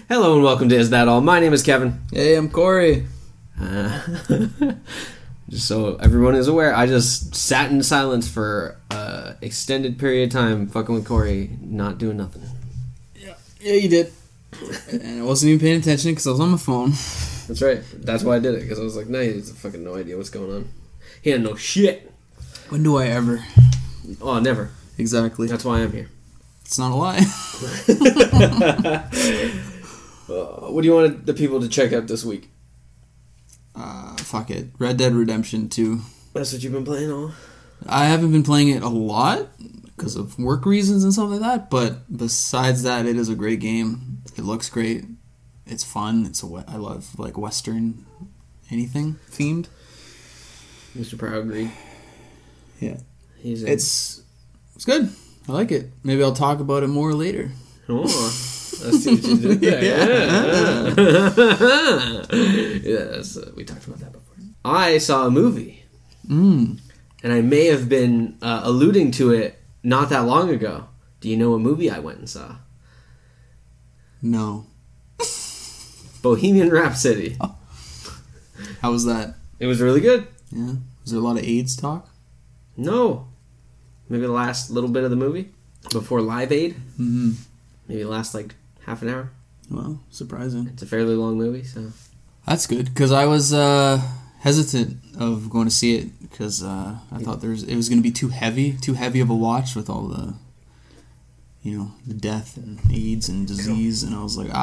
Hello and welcome to Is That All? My name is Kevin. Hey, I'm Corey. Just so everyone is aware, I just sat in silence for an extended period of time fucking with Corey, not doing nothing. Yeah, you did. And I wasn't even paying attention because I was on my phone. That's right. That's why I did it, because I was like, nah, he has fucking no idea what's going on. He had no shit. When do I ever? Oh, never. Exactly. That's why I'm here. It's not a lie. What do you want the people to check out this week? Fuck it. Red Dead Redemption 2. That's what you've been playing all? I haven't been playing it a lot because of work reasons and stuff like that, but besides that, it is a great game. It looks great. It's fun. I love like Western anything themed. Mr. Proud agreed. Yeah. It's good. I like it. Maybe I'll talk about it more later. Oh, let's see what you did there. Yeah, we talked about that before. I saw a movie. And I may have been alluding to it not that long ago. Do you know what movie I went and saw? No. Bohemian Rhapsody. Oh. How was that? It was really good. Yeah. Was there a lot of AIDS talk? No. Maybe the last little bit of the movie before Live Aid. Mm-hmm. Maybe the last like half an hour. Well, surprising. It's a fairly long movie, so that's good because I was hesitant of going to see it because I thought it was going to be too heavy of a watch with all the the death and AIDS and disease, and I was like,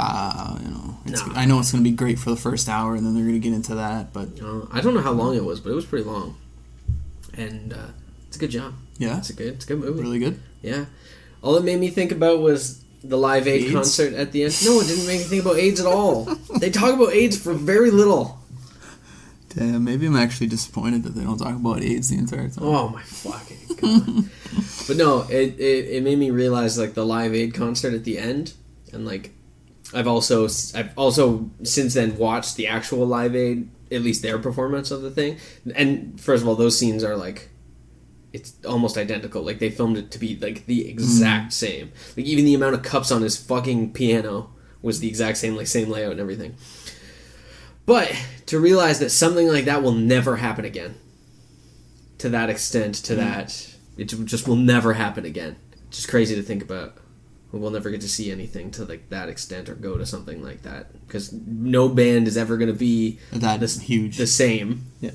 I know it's going to be great for the first hour, and then they're going to get into that, but I don't know how long it was, but it was pretty long, and it's a good job. Yeah, it's a good movie. Really good. Yeah, all it made me think about was the Live Aid concert at the end. No, it didn't make me think about AIDS at all. They talk about AIDS for very little. Damn, maybe I'm actually disappointed that they don't talk about AIDS the entire time. Oh my fucking god! But no, it made me realize like the Live Aid concert at the end, and like I've also since then watched the actual Live Aid, at least their performance of the thing. And first of all, those scenes are like, it's almost identical. Like they filmed it to be like the exact same. Like even the amount of cups on his fucking piano was the exact same, like same layout and everything. But to realize that something like that will never happen again, to that extent, it just will never happen again. It's just crazy to think about. We'll never get to see anything to like that extent or go to something like that because no band is ever going to be that huge, the same. Yeah,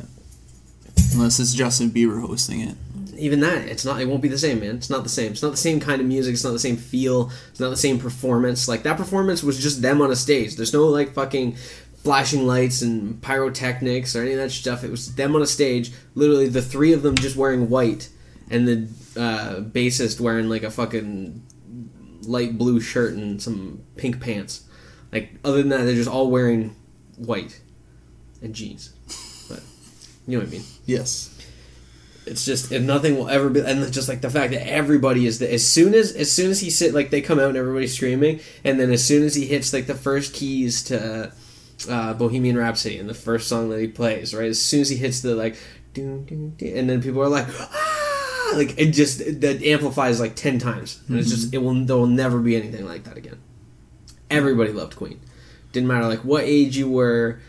unless it's Justin Bieber hosting it. Even that, it's not. It won't be the same, man. It's not the same. It's not the same kind of music. It's not the same feel. It's not the same performance. Like that performance was just them on a stage. There's no like fucking flashing lights and pyrotechnics or any of that stuff. It was them on a stage, literally the three of them just wearing white, and the bassist wearing like a fucking light blue shirt and some pink pants. Like other than that, they're just all wearing white and jeans. But you know what I mean? Yes. It's just, if nothing will ever be, and just like the fact that everybody is as soon as he like they come out and everybody's screaming, and then as soon as he hits like the first keys to Bohemian Rhapsody and the first song that he plays, right? As soon as he hits the like, doo, doo, doo, and then people are like, ah! Like it just that amplifies like 10 times, and it's just there will never be anything like that again. Everybody loved Queen. Didn't matter like what age you were,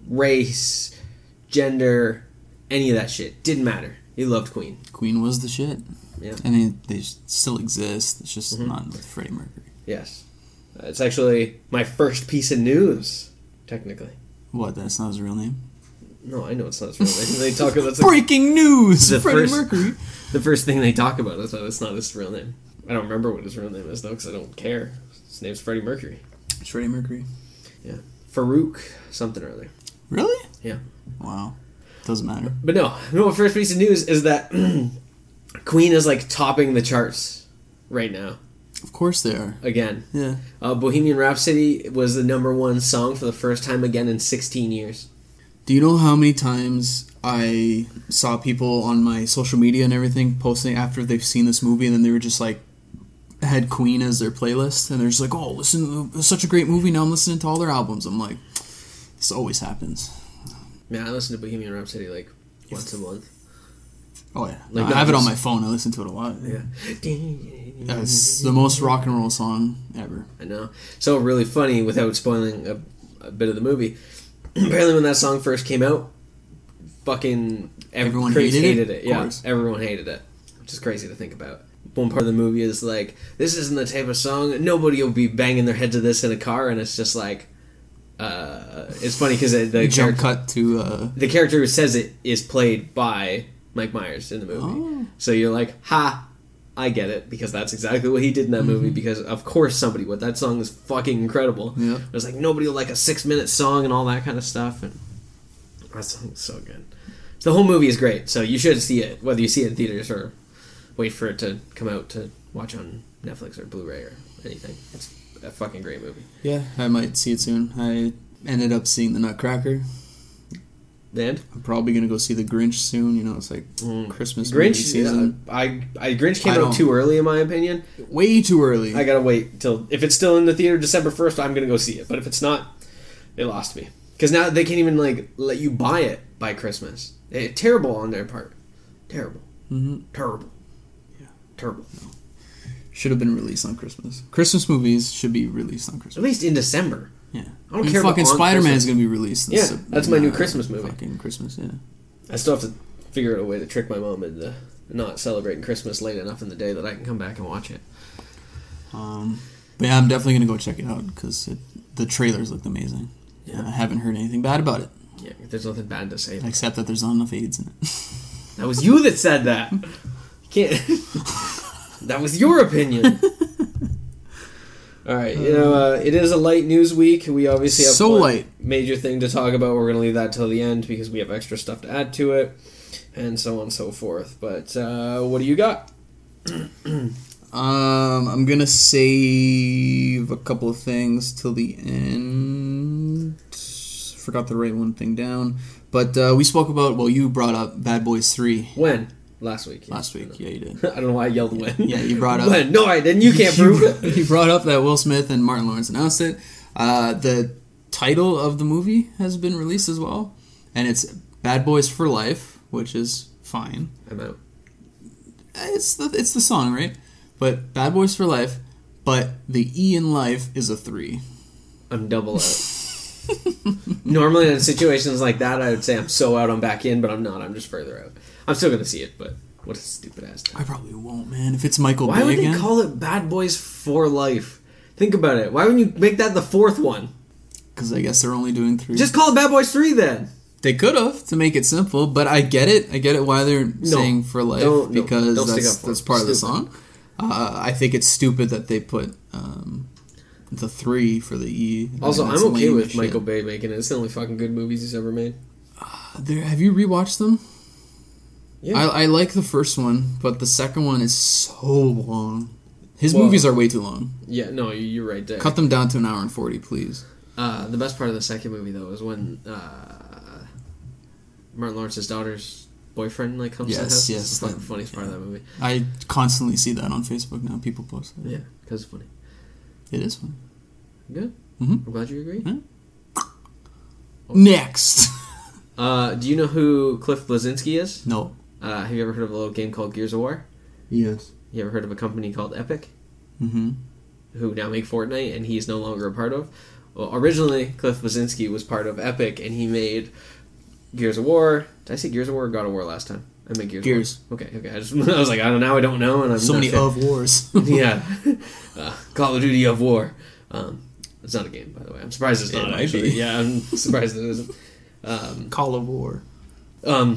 race, gender, any of that shit. Didn't matter. You loved Queen. Queen was the shit. Yeah. I mean, they still exist. It's just not with Freddie Mercury. Yes. It's actually my first piece of news, technically. What? That's not his real name? No, I know it's not his real name. They talk about breaking news. Freddie Mercury. The first thing they talk about is that it's not his real name. I don't remember what his real name is though, because I don't care. His name's Freddie Mercury. It's Freddie Mercury. Yeah, Farouk something or other. Really? Yeah. Wow. Doesn't matter. But no. First piece of news is that Queen is like topping the charts right now. Of course they are. Again. Yeah. Bohemian Rhapsody was the #1 song for the first time again in 16 years. Do you know how many times I saw people on my social media and everything posting after they've seen this movie, and then they were just like, had Queen as their playlist, and they're just like, oh, listen, it's such a great movie, now I'm listening to all their albums. I'm like, this always happens. Man, I listen to Bohemian Rhapsody like once a month. Oh yeah, like I have it on my phone. I listen to it a lot. Yeah. It's the most rock and roll song ever. I know. So really funny, without spoiling a bit of the movie. Apparently, when that song first came out, fucking Everyone hated it. Of Yeah, course. everyone hated it, which is crazy to think about. One part of the movie is like, this isn't the type of song, nobody will be banging their head to this in a car, and it's just like, it's funny because the Jump character, cut to the character who says it is played by Mike Myers in the movie. Oh. So you're like, ha, I get it, because that's exactly what he did in that movie, because of course somebody would. That song is fucking incredible. Yeah. It was like, nobody will like a 6-minute song and all that kind of stuff, and that song is so good. The whole movie is great, so you should see it, whether you see it in theaters or wait for it to come out to watch on Netflix or Blu-ray or anything. It's a fucking great movie. Yeah, I might see it soon. I ended up seeing The Nutcracker. And I'm probably gonna go see The Grinch soon. You know, it's like Christmas movie Grinch, season. Grinch came out too early, in my opinion. Way too early. I gotta wait till, if it's still in the theater December 1st, I'm gonna go see it. But if it's not, they lost me. Because now they can't even like let you buy it by Christmas. Terrible on their part. Terrible. Mm-hmm. Terrible. Yeah. Terrible. No. Should have been released on Christmas. Christmas movies should be released on Christmas. At least in December. Yeah. I don't care about fucking on Spider-Man Christmas. is going to be released. Yeah, that's my new Christmas movie. Fucking Christmas, yeah. I still have to figure out a way to trick my mom into not celebrating Christmas late enough in the day that I can come back and watch it. But yeah, I'm definitely going to go check it out because the trailers looked amazing. Yeah. And I haven't heard anything bad about it. Yeah, there's nothing bad to say. Except that there's not enough AIDS in it. That was you that said that. You can't. That was your opinion. All right, it is a light news week. We obviously have so one light major thing to talk about. We're going to leave that till the end because we have extra stuff to add to it, and so on and so forth. But what do you got? I'm gonna save a couple of things till the end. Forgot to write one thing down, but we spoke about. Well, you brought up Bad Boys 3. When? Last week. Last week, yeah, you did. I don't know why I yelled when. Yeah, you brought up when. No, I didn't. You can't prove it. You brought up that Will Smith and Martin Lawrence announced it. The title of the movie has been released as well, and it's Bad Boys for Life, which is fine. I'm out. It's the song, right? But Bad Boys for Life, but the E in life is a 3. I'm double out. Normally in situations like that, I would say I'm so out, I'm back in, but I'm not. I'm just further out. I'm still going to see it, but what a stupid ass time. I probably won't, man. If it's Michael Why Bay would again. they call it Bad Boys for Life? Think about it. Why wouldn't you make that the 4th one? Because I guess they're only doing 3. Just call it Bad Boys 3 then. They could have, to make it simple, but I get it. I get it why they're saying for life, because don't stick up for that's it. part of the Stupid. song. I think it's stupid that they put the 3 for the E. Also, That's I'm okay lame with as Michael shit. Bay making it. It's the only fucking good movies he's ever made. Have you rewatched them? Yeah. I like the first one, but the second one is so long. His movies are way too long. Yeah, no, you're right there. Cut them down to 1 hour and 40, please. The best part of the second movie, though, is when Martin Lawrence's daughter's boyfriend comes to the house. Yes. It's like the funniest part of that movie. I constantly see that on Facebook now. People post it. Yeah, because it's funny. It is funny. Good. Mm-hmm. I'm glad you agree. Yeah. Next. Do you know who Cliff Bleszinski is? No. Have you ever heard of a little game called Gears of War? Yes. You ever heard of a company called Epic, Mm-hmm. who now make Fortnite, and he's no longer a part of? Well, originally, Cliff Bleszinski was part of Epic, and he made Gears of War. Did I say Gears of War or God of War last time? I meant Gears. Gears. Of War. Okay. I was like, I don't know, and I'm So not many sure. of wars. Yeah. Call of Duty of War. It's not a game, by the way. I'm surprised it's not, It might actually. be. Yeah, I'm surprised it isn't. Call of War. Let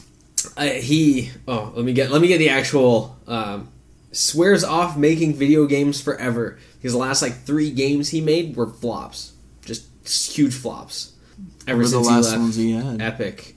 me get the actual, swears off making video games forever, because the last 3 games he made were flops. Just huge flops. Ever What were the since last he left ones he had? Epic.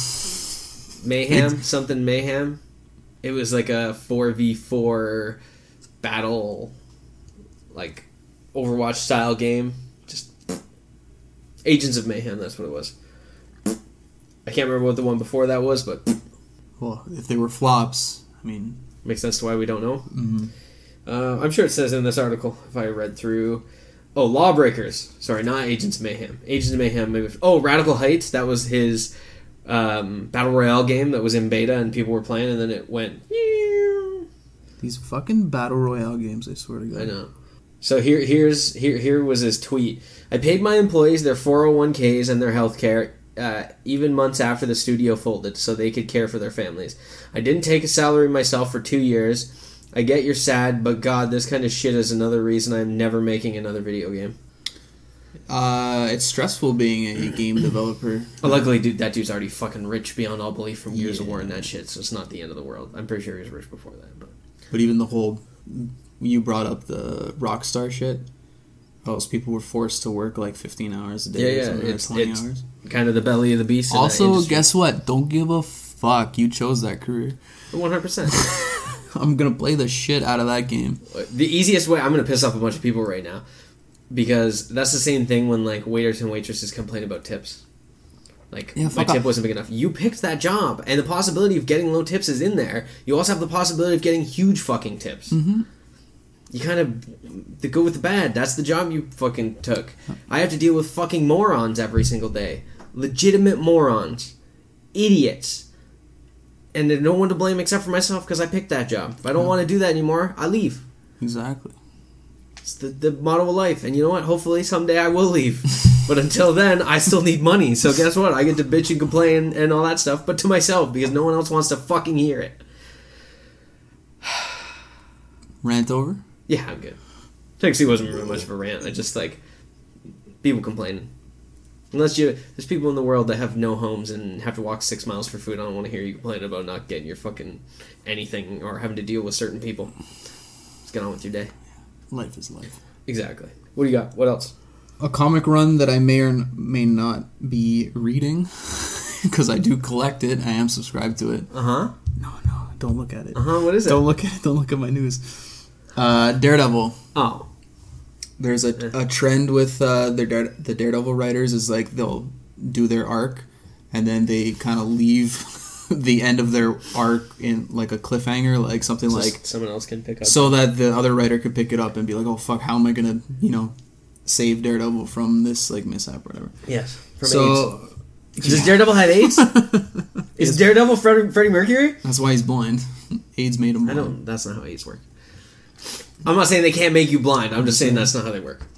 Mayhem. It was like a 4v4 battle, Overwatch style game. Just Agents of Mayhem, that's what it was. I can't remember what the one before that was, but Well, if they were flops, I mean... makes sense to why we don't know. Mm-hmm. I'm sure it says in this article, if I read through... Oh, Lawbreakers. Sorry, not Agents of Mayhem. Agents of Mayhem. Maybe... Oh, Radical Heights. That was his Battle Royale game that was in beta and people were playing, and then it went... These fucking battle royale games, I swear to God. I know. So here was his tweet. I paid my employees their 401ks and their health care, even months after the studio folded, so they could care for their families. I didn't take a salary myself for 2 years. I get you're sad, but God, this kind of shit is another reason I'm never making another video game. It's stressful being a game developer. Luckily, that dude's already fucking rich beyond all belief from Gears of War and that shit, so it's not the end of the world. I'm pretty sure he was rich before that. But even the whole... You brought up the Rockstar shit. Those people were forced to work like 15 hours a day. It's 20 hours. Kind of the belly of the beast. Also, guess what? Don't give a fuck. You chose that career. 100%. I'm going to play the shit out of that game. The easiest way... I'm going to piss off a bunch of people right now. Because that's the same thing when like waiters and waitresses complain about tips. Like, my tip wasn't big enough. You picked that job, and the possibility of getting low tips is in there. You also have the possibility of getting huge fucking tips. Mm-hmm. You kind of... The good with the bad. That's the job you fucking took. I have to deal with fucking morons every single day. Legitimate morons. Idiots. And there's no one to blame except for myself because I picked that job. If I don't want to do that anymore, I leave. Exactly. It's the motto of life. And you know what? Hopefully someday I will leave. But until then, I still need money. So guess what? I get to bitch and complain and all that stuff, but to myself because no one else wants to fucking hear it. Rant over? Yeah, I'm good. Actually, wasn't really much of a rant. I just like people complaining. There's people in the world that have no homes and have to walk 6 miles for food. I don't want to hear you complain about not getting your fucking anything or having to deal with certain people. Let's get on with your day. Life is life. Exactly. What do you got? What else? A comic run that I may or may not be reading because I do collect it. I am subscribed to it. Uh-huh. No, don't look at it. Uh-huh, what is it? Don't look at it. Don't look at my news. Daredevil. Oh. There's a trend with the Daredevil writers is like they'll do their arc and then they kind of leave the end of their arc in like a cliffhanger, like something like someone else can pick up, so that the other writer could pick it up and be like, oh fuck, how am I gonna save Daredevil from this like mishap or whatever. Yes. From AIDS. Does Yeah. Daredevil have AIDS? Is Daredevil Freddie Mercury? That's why he's blind. AIDS made him blind. That's not how AIDS work. I'm not saying they can't make you blind. I'm just saying that's not how they work.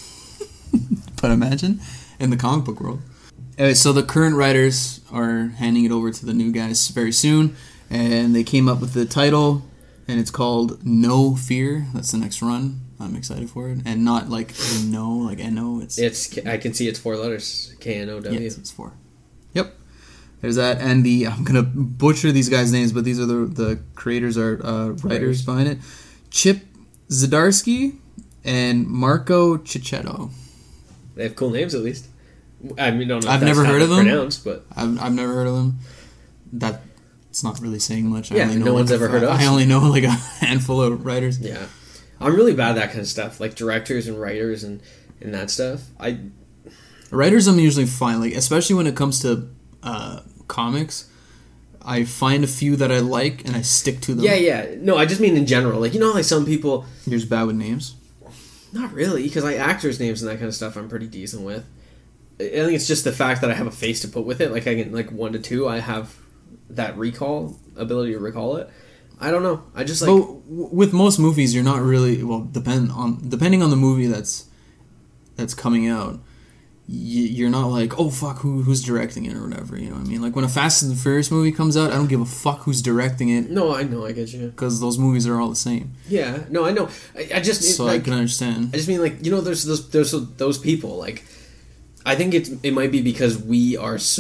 But imagine in the comic book world. Anyway, so the current writers are handing it over to the new guys very soon, and they came up with the title, and it's called No Fear. That's the next run. I'm excited for it, and not like no, like N-O. It's I can see it's 4 letters. K-N-O-W. Yes, it's 4. Yep. There's that, and I'm gonna butcher these guys' names, but these are the creators are writers behind it. Chip Zdarsky and Marco Cicchetto. They have cool names, at least. I mean, don't know. I've never heard of them. But I've never heard of them. That's not really saying much. Yeah, no one's ever heard of us. I only know like a handful of writers. Yeah, I'm really bad at that kind of stuff, like directors and writers and that stuff. Writers, I'm usually fine, like especially when it comes to comics. I find a few that I like and I stick to them. Yeah. No, I just mean in general. Like, like some people... You're just bad with names? Not really, because actors' names and that kind of stuff I'm pretty decent with. I think it's just the fact that I have a face to put with it. Like, I get, 1 to 2, I have that ability to recall it. I don't know. I just, But with most movies, you're not really... Well, depending on the movie that's coming out, you're not like, oh fuck, who's directing it or whatever, you know what I mean? Like when a Fast and the Furious movie comes out, I don't give a fuck who's directing it. No, I know, I get you. Because those movies are all the same. Yeah, no, I know. I just I can understand. I just mean there's those people. Like, I think it might be because we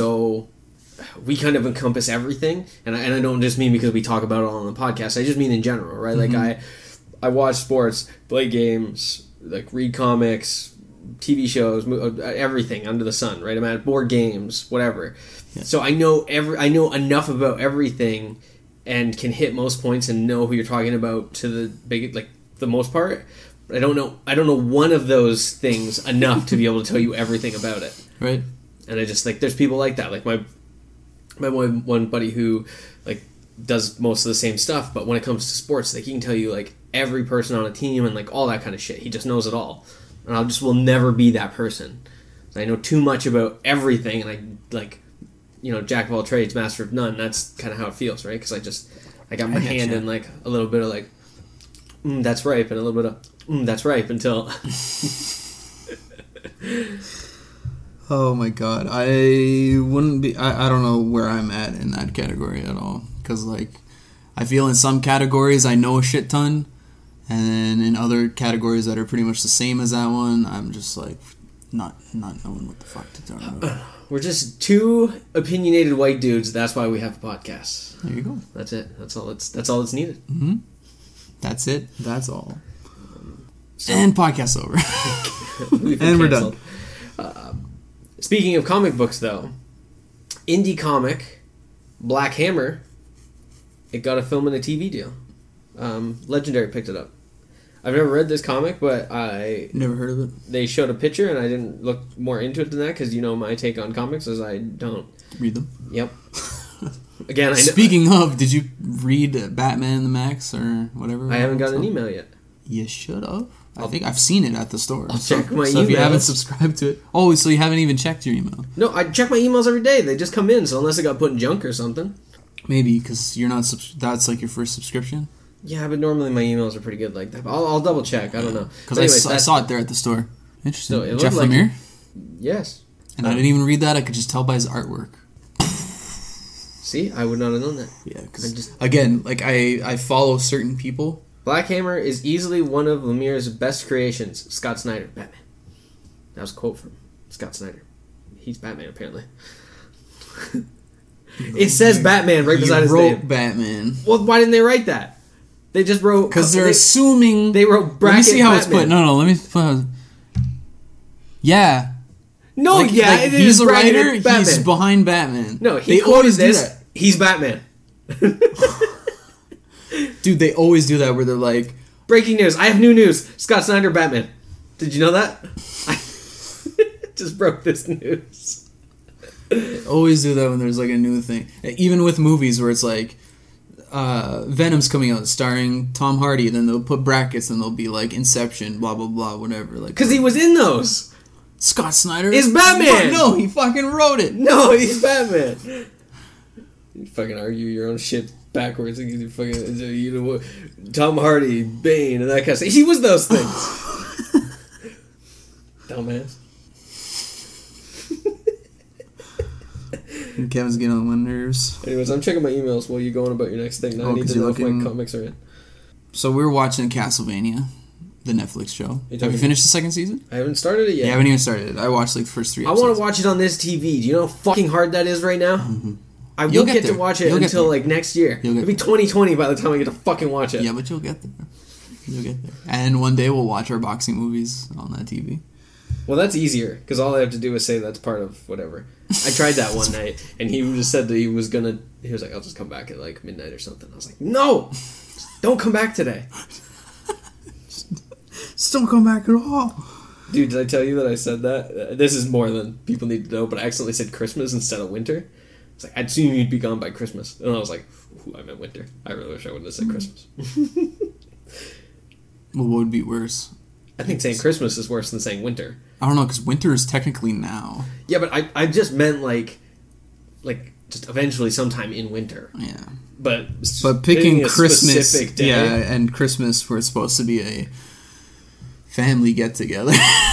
kind of encompass everything, and I don't just mean because we talk about it on the podcast. I just mean in general, right? Mm-hmm. Like I watch sports, play games, like read comics, TV shows, everything under the sun, right? I'm at board games, whatever. Yeah. So I know enough about everything and can hit most points and know who you're talking about to the most part. But I don't know one of those things enough to be able to tell you everything about it. Right. And I just there's people like that. Like my one buddy who does most of the same stuff, but when it comes to sports, he can tell you every person on a team and all that kind of shit. He just knows it all. And I will never be that person. I know too much about everything, and jack of all trades, master of none. That's kind of how it feels, right? Because I got my hand in a little bit of that's ripe, and a little bit of that's ripe until. Oh my god, I wouldn't be. I don't know where I'm at in that category at all. Because, like, I feel in some categories I know a shit ton, and then in other categories that are pretty much the same as that one, I'm just, like, not knowing what the fuck to talk about. We're just two opinionated white dudes. That's why we have a podcast. There you go. That's it. That's all that's needed. Mm-hmm. That's it. That's all. And podcast over. And we're done. Speaking of comic books, though, indie comic Black Hammer, it got a film and a TV deal. Legendary picked it up. I've never read this comic, but I never heard of it. They showed a picture, and I didn't look more into it than that because my take on comics is I don't read them. Yep. Again, Speaking of, did you read Batman the Max or whatever? I haven't got an email yet. You should have. I think I've seen it at the store. I'll check my email. So if you haven't subscribed to it... Oh, so you haven't even checked your email? No, I check my emails every day. They just come in, so unless it got put in junk or something. Maybe, because you're not... that's like your first subscription? Yeah, but normally my emails are pretty good like that. I'll double check. I don't know. Because I saw it there at the store. Interesting. So Jeff Lemire? Yes. And I didn't even read that. I could just tell by his artwork. See? I would not have known that. Yeah, because... Again, like, I follow certain people... Black Hammer is easily one of Lemire's best creations. Scott Snyder, Batman. That was a quote from Scott Snyder. He's Batman, apparently. It says Batman right beside his name. Batman. Well, why didn't they write that? They just wrote... Because they're assuming... They wrote bracket Let me see how Batman. it's put. No, let me... Yeah. No, like, yeah, like it is he's a writer, Batman. he's behind Batman. No, they always do that. He's Batman. Dude, they always do that where they're like... Breaking news. I have new news. Scott Snyder, Batman. Did you know that? I just broke this news. They always do that when there's like a new thing. Even with movies where it's like... Venom's coming out starring Tom Hardy, then they'll put brackets and they'll be like Inception, blah, blah, blah, whatever. Like, because he was in those. Scott Snyder is Batman. No, he fucking wrote it. No, he's Batman. You fucking argue your own shit backwards. You fucking, Tom Hardy, Bane, and that kind of stuff. He was those things. Dumbass. And Kevin's getting on my nerves. Anyways, I'm checking my emails while you're going about your next thing. Now I need to know if my comics are in. So we're watching Castlevania, the Netflix show. Have you finished the second season? I haven't started it yet. Yeah, I haven't even started it. I watched like the first 3 episodes. I want to watch it on this TV. Do you know how fucking hard that is right now? Mm-hmm. I won't get to watch it until like next year. It'll be 2020 by the time I get to fucking watch it. Yeah, but you'll get there. You'll get there. And one day we'll watch our boxing movies on that TV. Well, that's easier, because all I have to do is say that's part of whatever. I tried that one night, and he just said that he was like, I'll just come back at like midnight or something. I was like, no! Don't come back today. Just don't come back at all. Dude, did I tell you that I said that? This is more than people need to know, but I accidentally said Christmas instead of winter. It's like, I'd assume you'd be gone by Christmas. And I was like, ooh, I meant winter. I really wish I wouldn't have said Christmas. Well, what would be worse? I think saying Christmas is worse than saying winter. I don't know, because winter is technically now. Yeah, but I just meant like just eventually sometime in winter. Yeah. But picking Christmas, day, and Christmas where it's supposed to be a family get-together.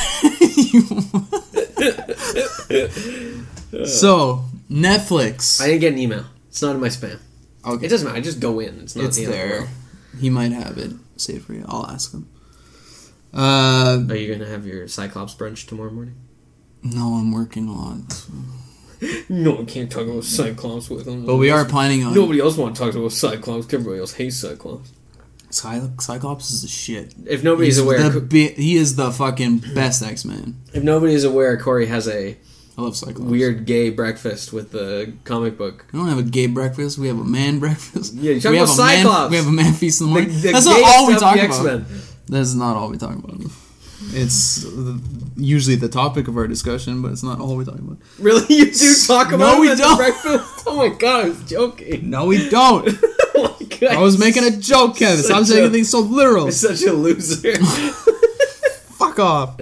So, Netflix. I didn't get an email. It's not in my spam. Okay. It doesn't matter. I just go in. It's not it's the there. He might have it saved for you. I'll ask him. Are you going to have your Cyclops brunch tomorrow morning? No, I'm working a lot. No, I can't talk about Cyclops with him. But we are planning on... Nobody else wants to talk about Cyclops. Everybody else hates Cyclops. Cyclops is the shit. If nobody's aware... he is the fucking best X-Man. If nobody's aware, Corey has a... I love Cyclops. Weird gay breakfast with the comic book. We don't have a gay breakfast. We have a man breakfast. Yeah, you're talking about Cyclops. We have a man feast in the morning. That's not all we talk about. That's not all we talk about. It's usually the topic of our discussion, but it's not all we talk about. Really? You do talk about no, we it don't. Breakfast? Oh my god, I was joking. No, we don't. Oh my god, I was making a joke, Kevin. Stop taking things so literal. You're such a loser. Fuck off.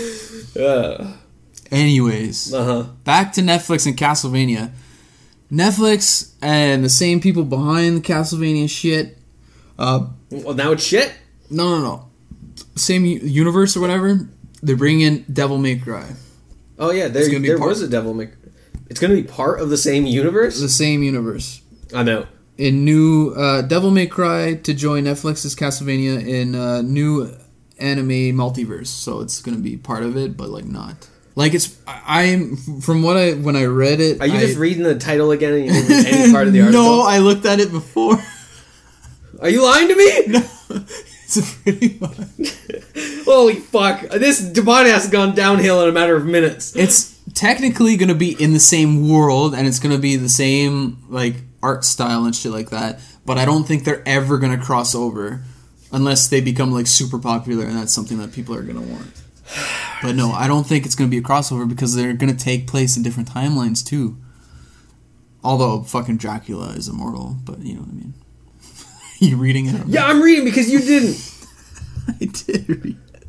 Anyways, back to Netflix and Castlevania. Netflix and the same people behind the Castlevania shit. Well, now it's shit? No. Same universe or whatever. They're bringing in Devil May Cry. Oh yeah, there was a Devil May Cry. It's going to be part of the same universe? The same universe. I'm out. In new Devil May Cry to join Netflix's Castlevania in new anime multiverse. So it's going to be part of it, but like not. Like I'm from when I read it. Are you just reading the title again and you didn't read any part of the article? No, I looked at it before. Are you lying to me? No, it's pretty much. Holy fuck! This podcast has gone downhill in a matter of minutes. It's technically going to be in the same world, and it's going to be the same like art style and shit like that. But I don't think they're ever going to cross over unless they become like super popular, and that's something that people are going to want. But no, I don't think it's going to be a crossover because they're going to take place in different timelines too. Although fucking Dracula is immortal, but you know what I mean. You reading it? Yeah, I'm reading because you didn't. I did read it.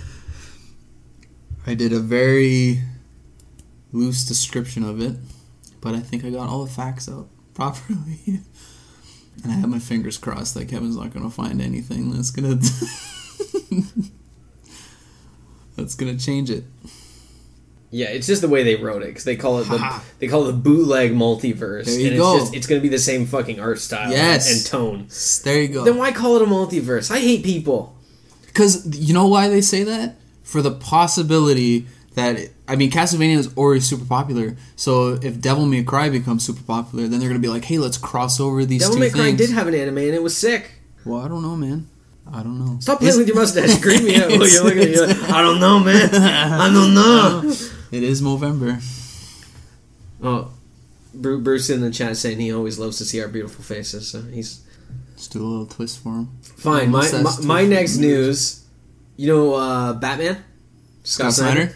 I did a very loose description of it, but I think I got all the facts out properly. And I have my fingers crossed that Kevin's not going to find anything that's going to... that's going to change it. Yeah, it's just the way they wrote it because they call it the bootleg multiverse. There you go. It's going to be the same fucking art style and tone. There you go. Then why call it a multiverse? I hate people. Because you know why they say that? For the possibility that Castlevania is already super popular. So if Devil May Cry becomes super popular, then they're going to be like, hey, let's cross over these two things. Devil May Cry did have an anime and it was sick. Well, I don't know, man. I don't know. Stop playing with your mustache. Creep me out while you're looking at you. I don't know, man. I don't know. It is Movember. Oh, Bruce in the chat saying he always loves to see our beautiful faces. So he's... Let's do a little twist for him. Fine. My next news... You know Batman? Scott Snyder?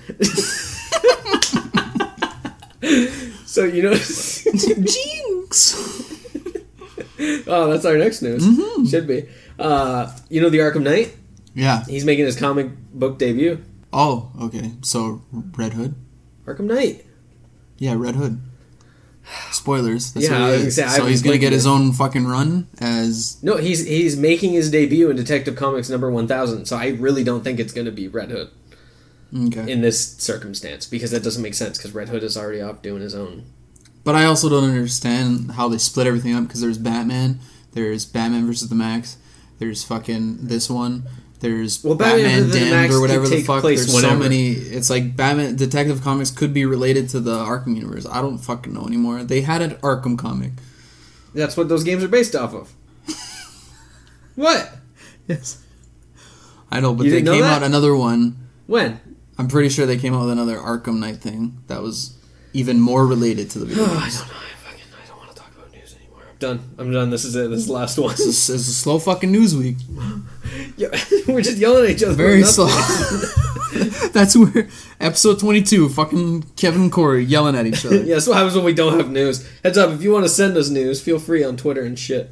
So, you know... Jinx! Oh, that's our next news. Mm-hmm. Should be. You know the Arkham Knight? Yeah. He's making his comic book debut. Oh, okay. So, Red Hood? Arkham Knight. Yeah, Red Hood. Spoilers. That's yeah, what I was gonna say, so he's going to get his own fucking run as... No, he's making his debut in Detective Comics number 1000, so I really don't think it's going to be Red Hood. Okay. In this circumstance, because that doesn't make sense, because Red Hood is already off doing his own. But I also don't understand how they split everything up, because there's Batman versus the Max, there's fucking this one, there's Batman Damned or whatever the fuck, there's so many, it's like Batman, Detective Comics could be related to the Arkham universe, I don't fucking know anymore. They had an Arkham comic. That's what those games are based off of. What? Yes. I know, but they came out another one. When? I'm pretty sure they came out with another Arkham Knight thing that was even more related to the video games. I don't know. I don't want to talk about news anymore. I'm done. This is it. This is the last one. It's a slow fucking news week. Yeah, we're just yelling at each other. Very slow. That's where episode 22, fucking Kevin and Corey yelling at each other. Yeah, that's what happens when we don't have news. Heads up, if you want to send us news, feel free on Twitter and shit.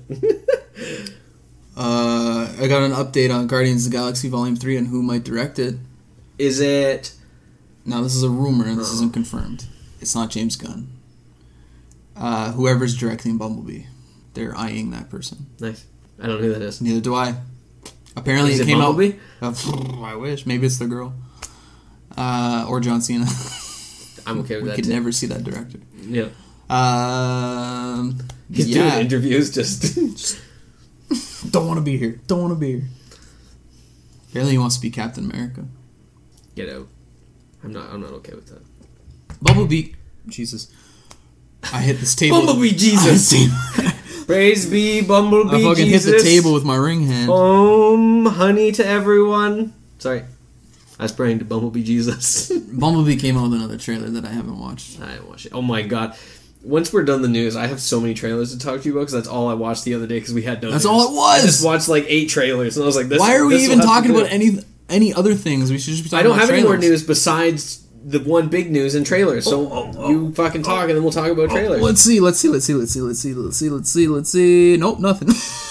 I got an update on Guardians of the Galaxy Volume 3 and who might direct it. Is it... Now, this is a rumor. This isn't confirmed. It's not James Gunn. Whoever's directing Bumblebee. They're eyeing that person. Nice. I don't know who that is. Neither do I. Apparently it came Bumblebee? out... I wish. Maybe it's the girl. Or John Cena. I'm okay with that, We could never see that director. Yeah. He's doing interviews just... Don't want to be here. Don't want to be here. Apparently he wants to be Captain America. Get out. I'm not okay with that. Bumblebee. Jesus. I hit this table. Bumblebee Jesus. Praise be Bumblebee Jesus. I fucking hit the table with my ring hand. Honey to everyone. Sorry. I was praying to Bumblebee Jesus. Bumblebee came out with another trailer that I haven't watched. I haven't watched it. Oh my god. Once we're done the news, I have so many trailers to talk to you about because that's all I watched the other day because we had no That's news. all it was! I just watched like 8 trailers and I was like, why are we even talking about any other things? We should just be talking about I don't have trailers. any more news besides the one big news and trailers. So you fucking talk and then we'll talk about trailers. Let's see. Nope, nothing.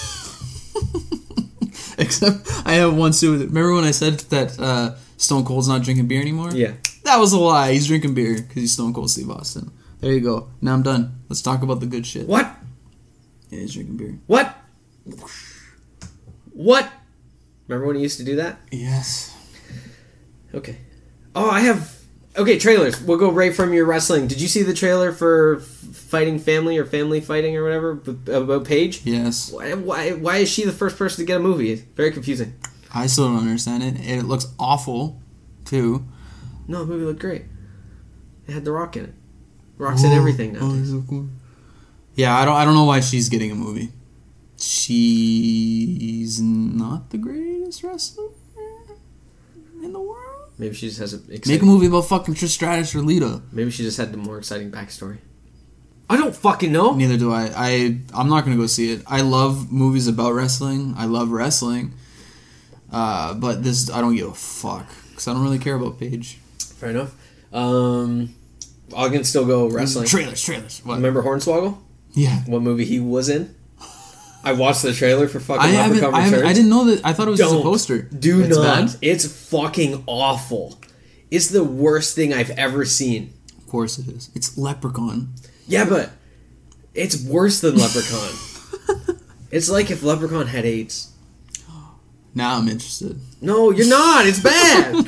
Except I have one too. Remember when I said that Stone Cold's not drinking beer anymore? Yeah. That was a lie. He's drinking beer because he's Stone Cold Steve Austin. There you go. Now I'm done. Let's talk about the good shit. What? Yeah, he's drinking beer. What? Remember when he used to do that? Yes. Okay. Oh, I have... Okay, trailers. We'll go right from your wrestling. Did you see the trailer for Fighting Family or Family Fighting or whatever about Paige? Yes. Why is she the first person to get a movie? It's very confusing. I still don't understand it. It looks awful, too. No, the movie looked great. It had The Rock in it. Rock's in everything now. Yeah, I don't know why she's getting a movie. She's not the greatest wrestler in the world. Maybe she just has Make a movie about fucking Trish Stratus or Lita. Maybe she just had the more exciting backstory. I don't fucking know. Neither do I. I'm not going to go see it. I love movies about wrestling. I love wrestling. But this, I don't give a fuck. Because I don't really care about Paige. Fair enough. I can still go wrestling. Trailers. What? Remember Hornswoggle? Yeah. What movie he was in? I watched the trailer for fucking Leprechaun Returns. I didn't know that. I thought it was just a poster. Do it's not. Bad? It's fucking awful. It's the worst thing I've ever seen. Of course it is. It's Leprechaun. Yeah, but it's worse than Leprechaun. It's like if Leprechaun had AIDS. Now I'm interested. No, you're not. It's bad.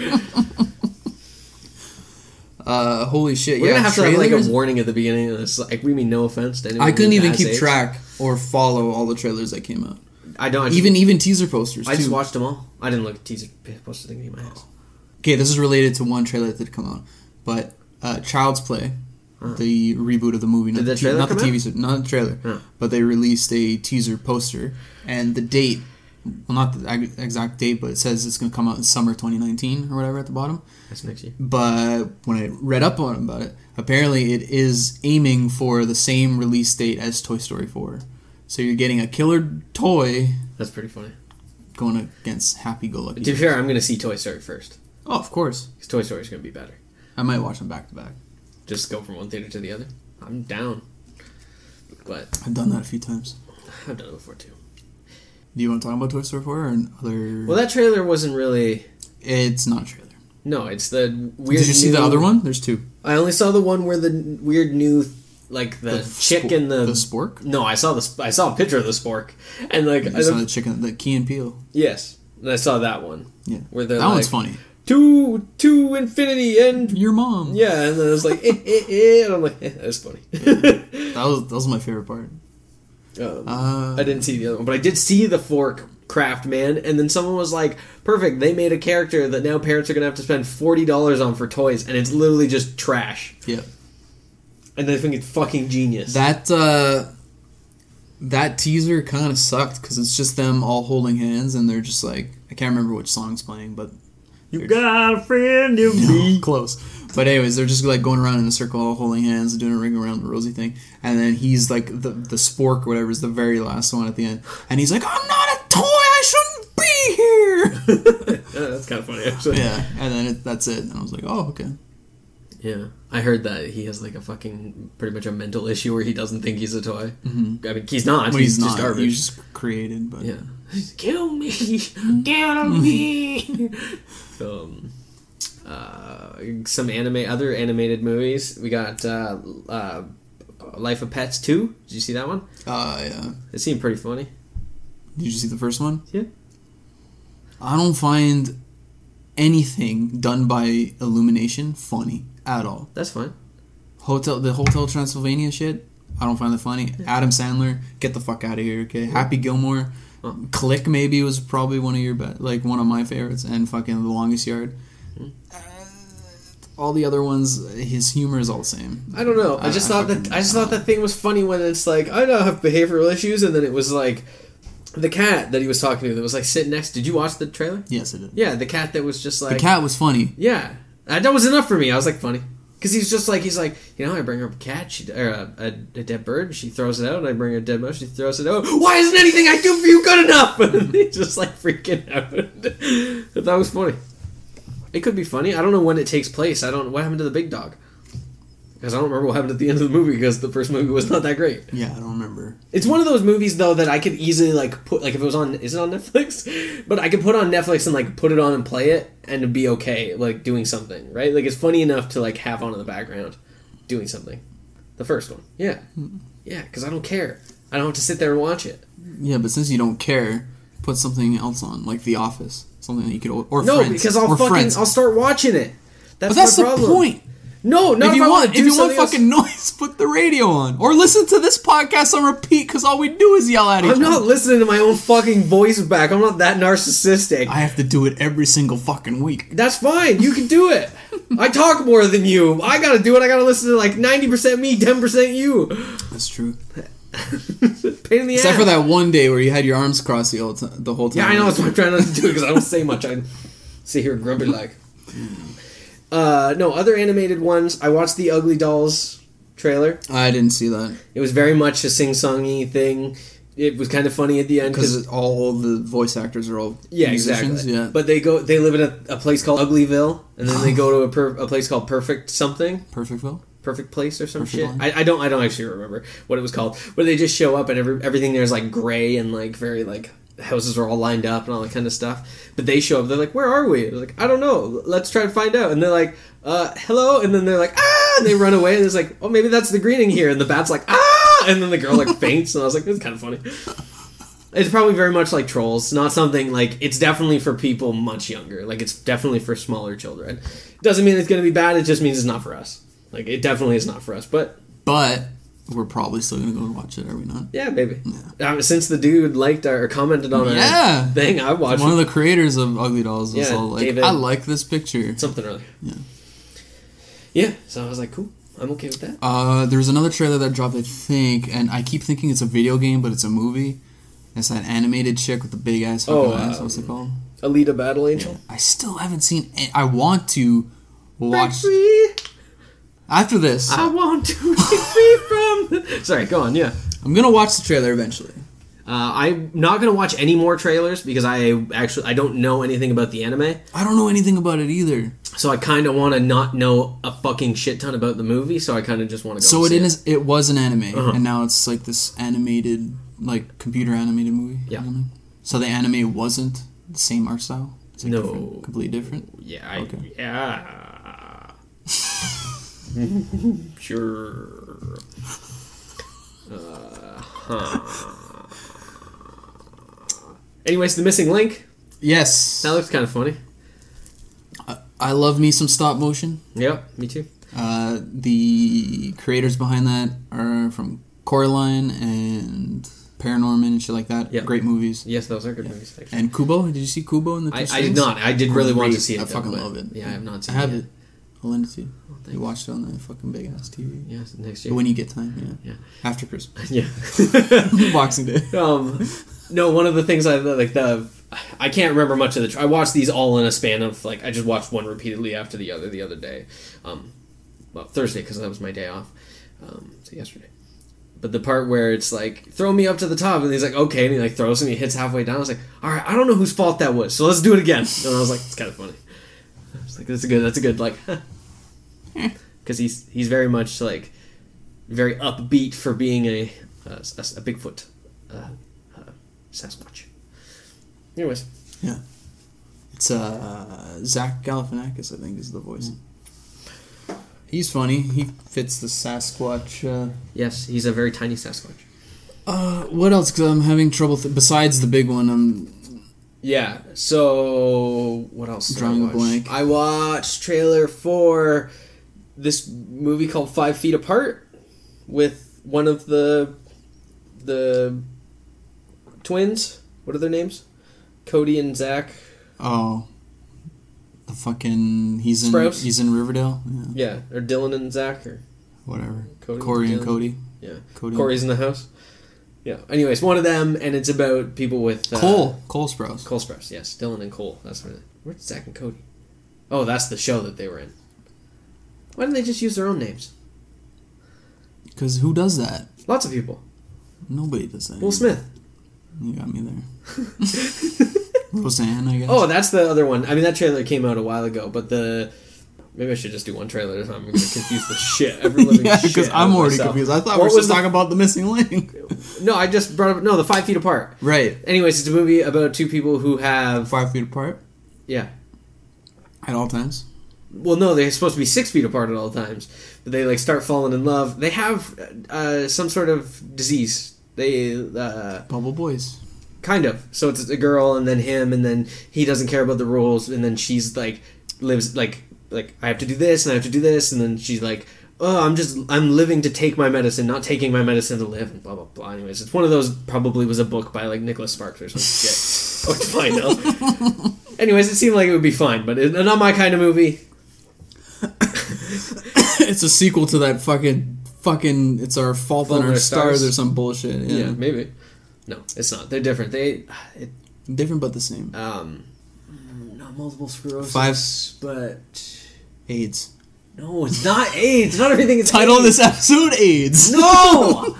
Holy shit! We're yeah, gonna have to have like a warning at the beginning of this. Like, we mean no offense to anyone. I couldn't even keep AIDS. track or follow all the trailers that came out. I don't. Even teaser posters. I just watched them all. I didn't look at teaser posters thinking in my house. Okay, this is related to one trailer that did come out, but Child's Play, the reboot of the movie, not the TV series, not the trailer, but they released a teaser poster, and the date, well, not the exact date, but it says it's going to come out in summer 2019 or whatever at the bottom. That's next year. But when I read up on about it, apparently it is aiming for the same release date as Toy Story 4. So you're getting a killer toy. That's pretty funny. Going against Happy-Go-Lucky. To be fair, I'm going to see Toy Story first. Oh, of course. Because Toy Story is going to be better. I might watch them back to back. Just go from one theater to the other. I'm down. But I've done that a few times. I've done it before too. Do you want to talk about Toy Story 4 or other... Well, that trailer wasn't really... It's not a trailer. No, it's the weird Did you see the other one? There's two. I only saw the one where the weird new... Like the chick and the spork. No, I saw a picture of the spork, and like I saw the chicken, the Key and Peele. Yes, and I saw that one. Yeah, where that one's funny. To infinity and your mom. Yeah, and then I was like, and I'm like, that's funny. that was my favorite part. I didn't see the other one, but I did see the fork craft, man. And then someone was like, perfect, they made a character that now parents are gonna have to spend $40 on for toys, and it's literally just trash. Yeah. And they think it's fucking genius. That teaser kind of sucked because it's just them all holding hands and they're just like, I can't remember which song's playing, but you got a friend in me. Close. But anyways, they're just like going around in a circle, all holding hands, and doing a ring around the rosy thing. And then he's like the spork or whatever is the very last one at the end, and he's like, I'm not a toy, I shouldn't be here. Yeah, that's kind of funny actually. Yeah, and then that's it. And I was like, oh, okay. Yeah, I heard that he has like a fucking pretty much a mental issue where he doesn't think he's a toy. Mm-hmm. I mean, he's not. Well, he's not. Just garbage. He's just created, but yeah. Kill me, kill me. Some other animated movies. We got Life of Pets 2. Did you see that one? Yeah. It seemed pretty funny. Did you see the first one? Yeah. I don't find anything done by Illumination funny at all. That's fine. The Hotel Transylvania shit, I don't find that funny. Yeah. Adam Sandler, get the fuck out of here, okay? Happy Gilmore, Click maybe was probably one of my favorites, and fucking The Longest Yard. All the other ones, his humor is all the same. I don't know. I just thought that thing was funny when it's like, I don't have behavioral issues, and then it was like the cat that he was talking to that was like sitting next. Did you watch the trailer? Yes, I did. Yeah, the cat that was just like... The cat was funny. Yeah. That was enough for me. I was like, funny. Because he's like, I bring her a cat, a dead bird, and she throws it out, and I bring her a dead mouse, she throws it out. Why isn't anything I do for you good enough? And he's just like freaking out. That was funny. It could be funny. I don't know when it takes place. What happened to the big dog? Because I don't remember what happened at the end of the movie because the first movie was not that great. Yeah, I don't remember. It's one of those movies, though, that I could easily, like, put... Like, if it was on... Is it on Netflix? But I could put on Netflix and, like, put it on and play it and it'd be okay, like, doing something, right? Like, it's funny enough to, like, have on in the background doing something. The first one. Yeah. Yeah, because I don't care. I don't have to sit there and watch it. Yeah, but since you don't care, put something else on, like The Office, something that you could, or No, Friends, because or Friends. I'll start watching it. But that's my the problem. point. No, not if you want fucking else. noise, put the radio on, or listen to this podcast on repeat because all we do is yell at each other. I'm not listening to my own fucking voice back. I'm not that narcissistic. I have to do it every single fucking week. That's fine. You can do it. I talk more than you. I gotta do it. I gotta listen to like 90% me, 10% you. That's true. Pain in the Except ass. for that one day where you had your arms crossed the whole time. Yeah, I know. That's why I'm trying not to do it because I don't say much. I sit here grumpy like. No, other animated ones. I watched the Ugly Dolls trailer. I didn't see that. It was very much a sing-songy thing. It was kind of funny at the end because all the voice actors are all musicians. Exactly. Yeah, but they live in a place called Uglyville, and then they go to a place called Perfect something. Perfect Place or some Perfect shit. Line. I don't actually remember what it was called. Where they just show up and everything there's like gray and like very like houses are all lined up and all that kind of stuff. But they show up. They're like, "Where are we?" They're like, "I don't know. Let's try to find out." And they're like, "Hello." And then they're like, "Ah!" And they run away. And it's like, "Oh, maybe that's the greeting here." And the bat's like, "Ah!" And then the girl like faints. And I was like, "This is kind of funny." It's probably very much like Trolls. Not something like it's definitely for people much younger. Like it's definitely for smaller children. Doesn't mean it's going to be bad. It just means it's not for us. Like, it definitely is not for us, but we're probably still going to go watch it, are we not? Yeah, maybe. Yeah. Since the dude liked or commented on our thing, I watched One of the creators of Ugly Dolls was all like, David, I like this picture. Something earlier. Yeah. Yeah, so I was like, cool. I'm okay with that. There was another trailer that dropped, I think, and I keep thinking it's a video game, but it's a movie. It's that animated chick with the big ass fucking ass. What's it called? Alita Battle Angel? Yeah. I still haven't seen it. I want to watch... Free. After this. I want to be free from... Sorry, go on, yeah. I'm going to watch the trailer eventually. I'm not going to watch any more trailers because I don't know anything about the anime. I don't know anything about it either. So I kind of want to not know a fucking shit ton about the movie, so I kind of just want to go So see it was an anime, and now it's like this animated, like computer animated movie. Yeah. So the anime wasn't the same art style? It's like No. completely different? Yeah. Okay. Yeah. Sure. Anyways, The Missing Link. Yes. That looks kind of funny. I love me some stop motion. Yep, me too. The creators behind that are from Coraline and Paranorman and shit like that. Yep. Great movies. Yes, those are good movies, actually. And Kubo. Did you see Kubo in the I did not. I did really want to see it. I fucking love it. Yeah, I have not seen it. I have it. it. I'll lend it to you. Oh, You watched it on the fucking big ass TV. Yeah, next year. When you get time, Yeah. After Christmas. Yeah. Boxing Day. No, one of the things I can't remember much of I watched these all in a span of I just watched one repeatedly after the other day. Thursday because that was my day off. So yesterday. But the part where it's like, throw me up to the top, and he's like, okay, and he throws him, he hits halfway down. I was like, all right, I don't know whose fault that was, so let's do it again. And I was like, it's kind of funny. I was like, that's a good because he's very much very upbeat for being a Bigfoot Sasquatch. Anyways, yeah, it's Zach Galifianakis, I think, is the voice. He's funny. He fits the Sasquatch. Yes, he's a very tiny Sasquatch. What else? Because I'm having trouble. Besides the big one, Yeah. So what else? Drawing a blank. I watched trailer for this movie called 5 Feet Apart with one of the twins. What are their names? Cody and Zach. Oh, the fucking he's Sprouse? in Riverdale. Yeah, or Dylan and Zach, or whatever. Cody Corey and Dylan. Cody. Yeah, Cody. Corey's in the house. Yeah. Anyways, one of them, and it's about people with Cole Sprouse. Cole Sprouse. Yes, Dylan and Cole. That's what. Where's Zach and Cody? Oh, that's the show that they were in. Why didn't they just use their own names? Because who does that? Lots of people. Nobody does that. Will Smith. You got me there. Roseanne, I guess. Oh, that's the other one. I mean, that trailer came out a while ago, but maybe I should just do one trailer at a time. I'm going to confuse the shit. Every living shit. Because I'm already confused. I thought we were just talking about The Missing Link. No, I just brought up... No, the 5 Feet Apart. Right. Anyways, it's a movie about two people who have... 5 feet apart? Yeah. At all times? Well, no, they're supposed to be 6 feet apart at all times. But they, start falling in love. They have some sort of disease. They... Bubble Boys. kind of. So it's a girl and then him, and then he doesn't care about the rules, and then she's like lives like I have to do this and I have to do this, and then she's like, oh, I'm living to take my medicine, not taking my medicine to live, and blah blah blah. Anyways, it's one of those, probably was a book by like Nicholas Sparks or some shit. Oh, it's fine now. Anyways, it seemed like it would be fine, but it's not my kind of movie. It's a sequel to that fucking It's Our Fault in Our Stars or some bullshit. Yeah, maybe. No, it's not. They're different. Different but the same. Not multiple sclerosis, 5 but AIDS. No, it's not AIDS. Not everything is Title AIDS. of this episode: AIDS. No.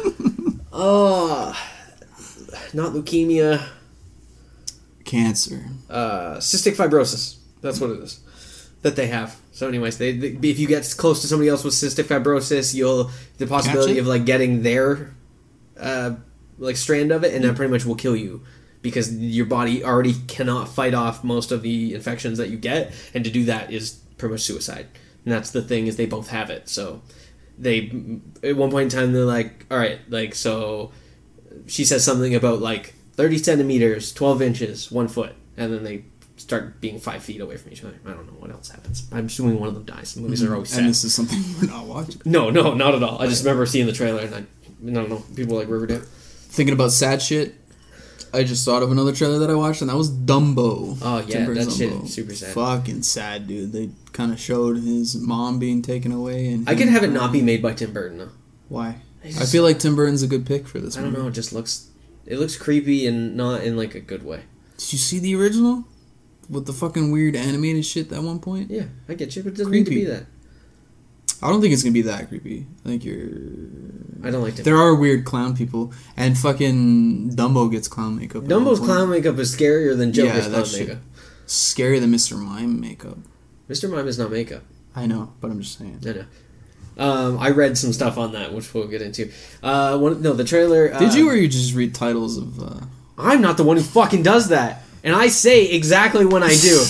Not leukemia. Cancer. Cystic fibrosis. That's what it is that they have. So, anyways, if you get close to somebody else with cystic fibrosis, the possibility of like getting their like strand of it, and that pretty much will kill you because your body already cannot fight off most of the infections that you get, and to do that is pretty much suicide. And that's the thing, is they both have it. So they, at one point in time, they're like, all right, like, so she says something about like 30 centimeters, 12 inches, 1 foot, and then they start being 5 feet away from each other. I don't know what else happens. I'm assuming one of them dies. The movies are always sad. And this is something we're not watching. No, not at all. I just remember seeing the trailer, and I don't know, people like Riverdale. Thinking about sad shit, I just thought of another trailer that I watched, and that was Dumbo. Oh, yeah, Tim Burton's that shit Dumbo. is super sad. Fucking sad, dude. They kind of showed his mom being taken away. And I could have it not be made by Tim Burton, though. Why? I feel like Tim Burton's a good pick for this I movie. don't know, it looks creepy and not in like a good way. Did you see the original? With the fucking weird animated shit at one point? Yeah, I get you, but it doesn't need to be that. I don't think it's gonna be that creepy. I think I don't like Tim. There are weird clown people, and fucking Dumbo gets clown makeup. Dumbo's clown makeup is scarier than Joker's clown makeup. Scarier than Mr. Mime makeup. Mr. Mime is not makeup. I know, but I'm just saying. I know. I read some stuff on that, which we'll get into. The trailer. Did you, or you just read titles of? I'm not the one who fucking does that, and I say exactly when I do.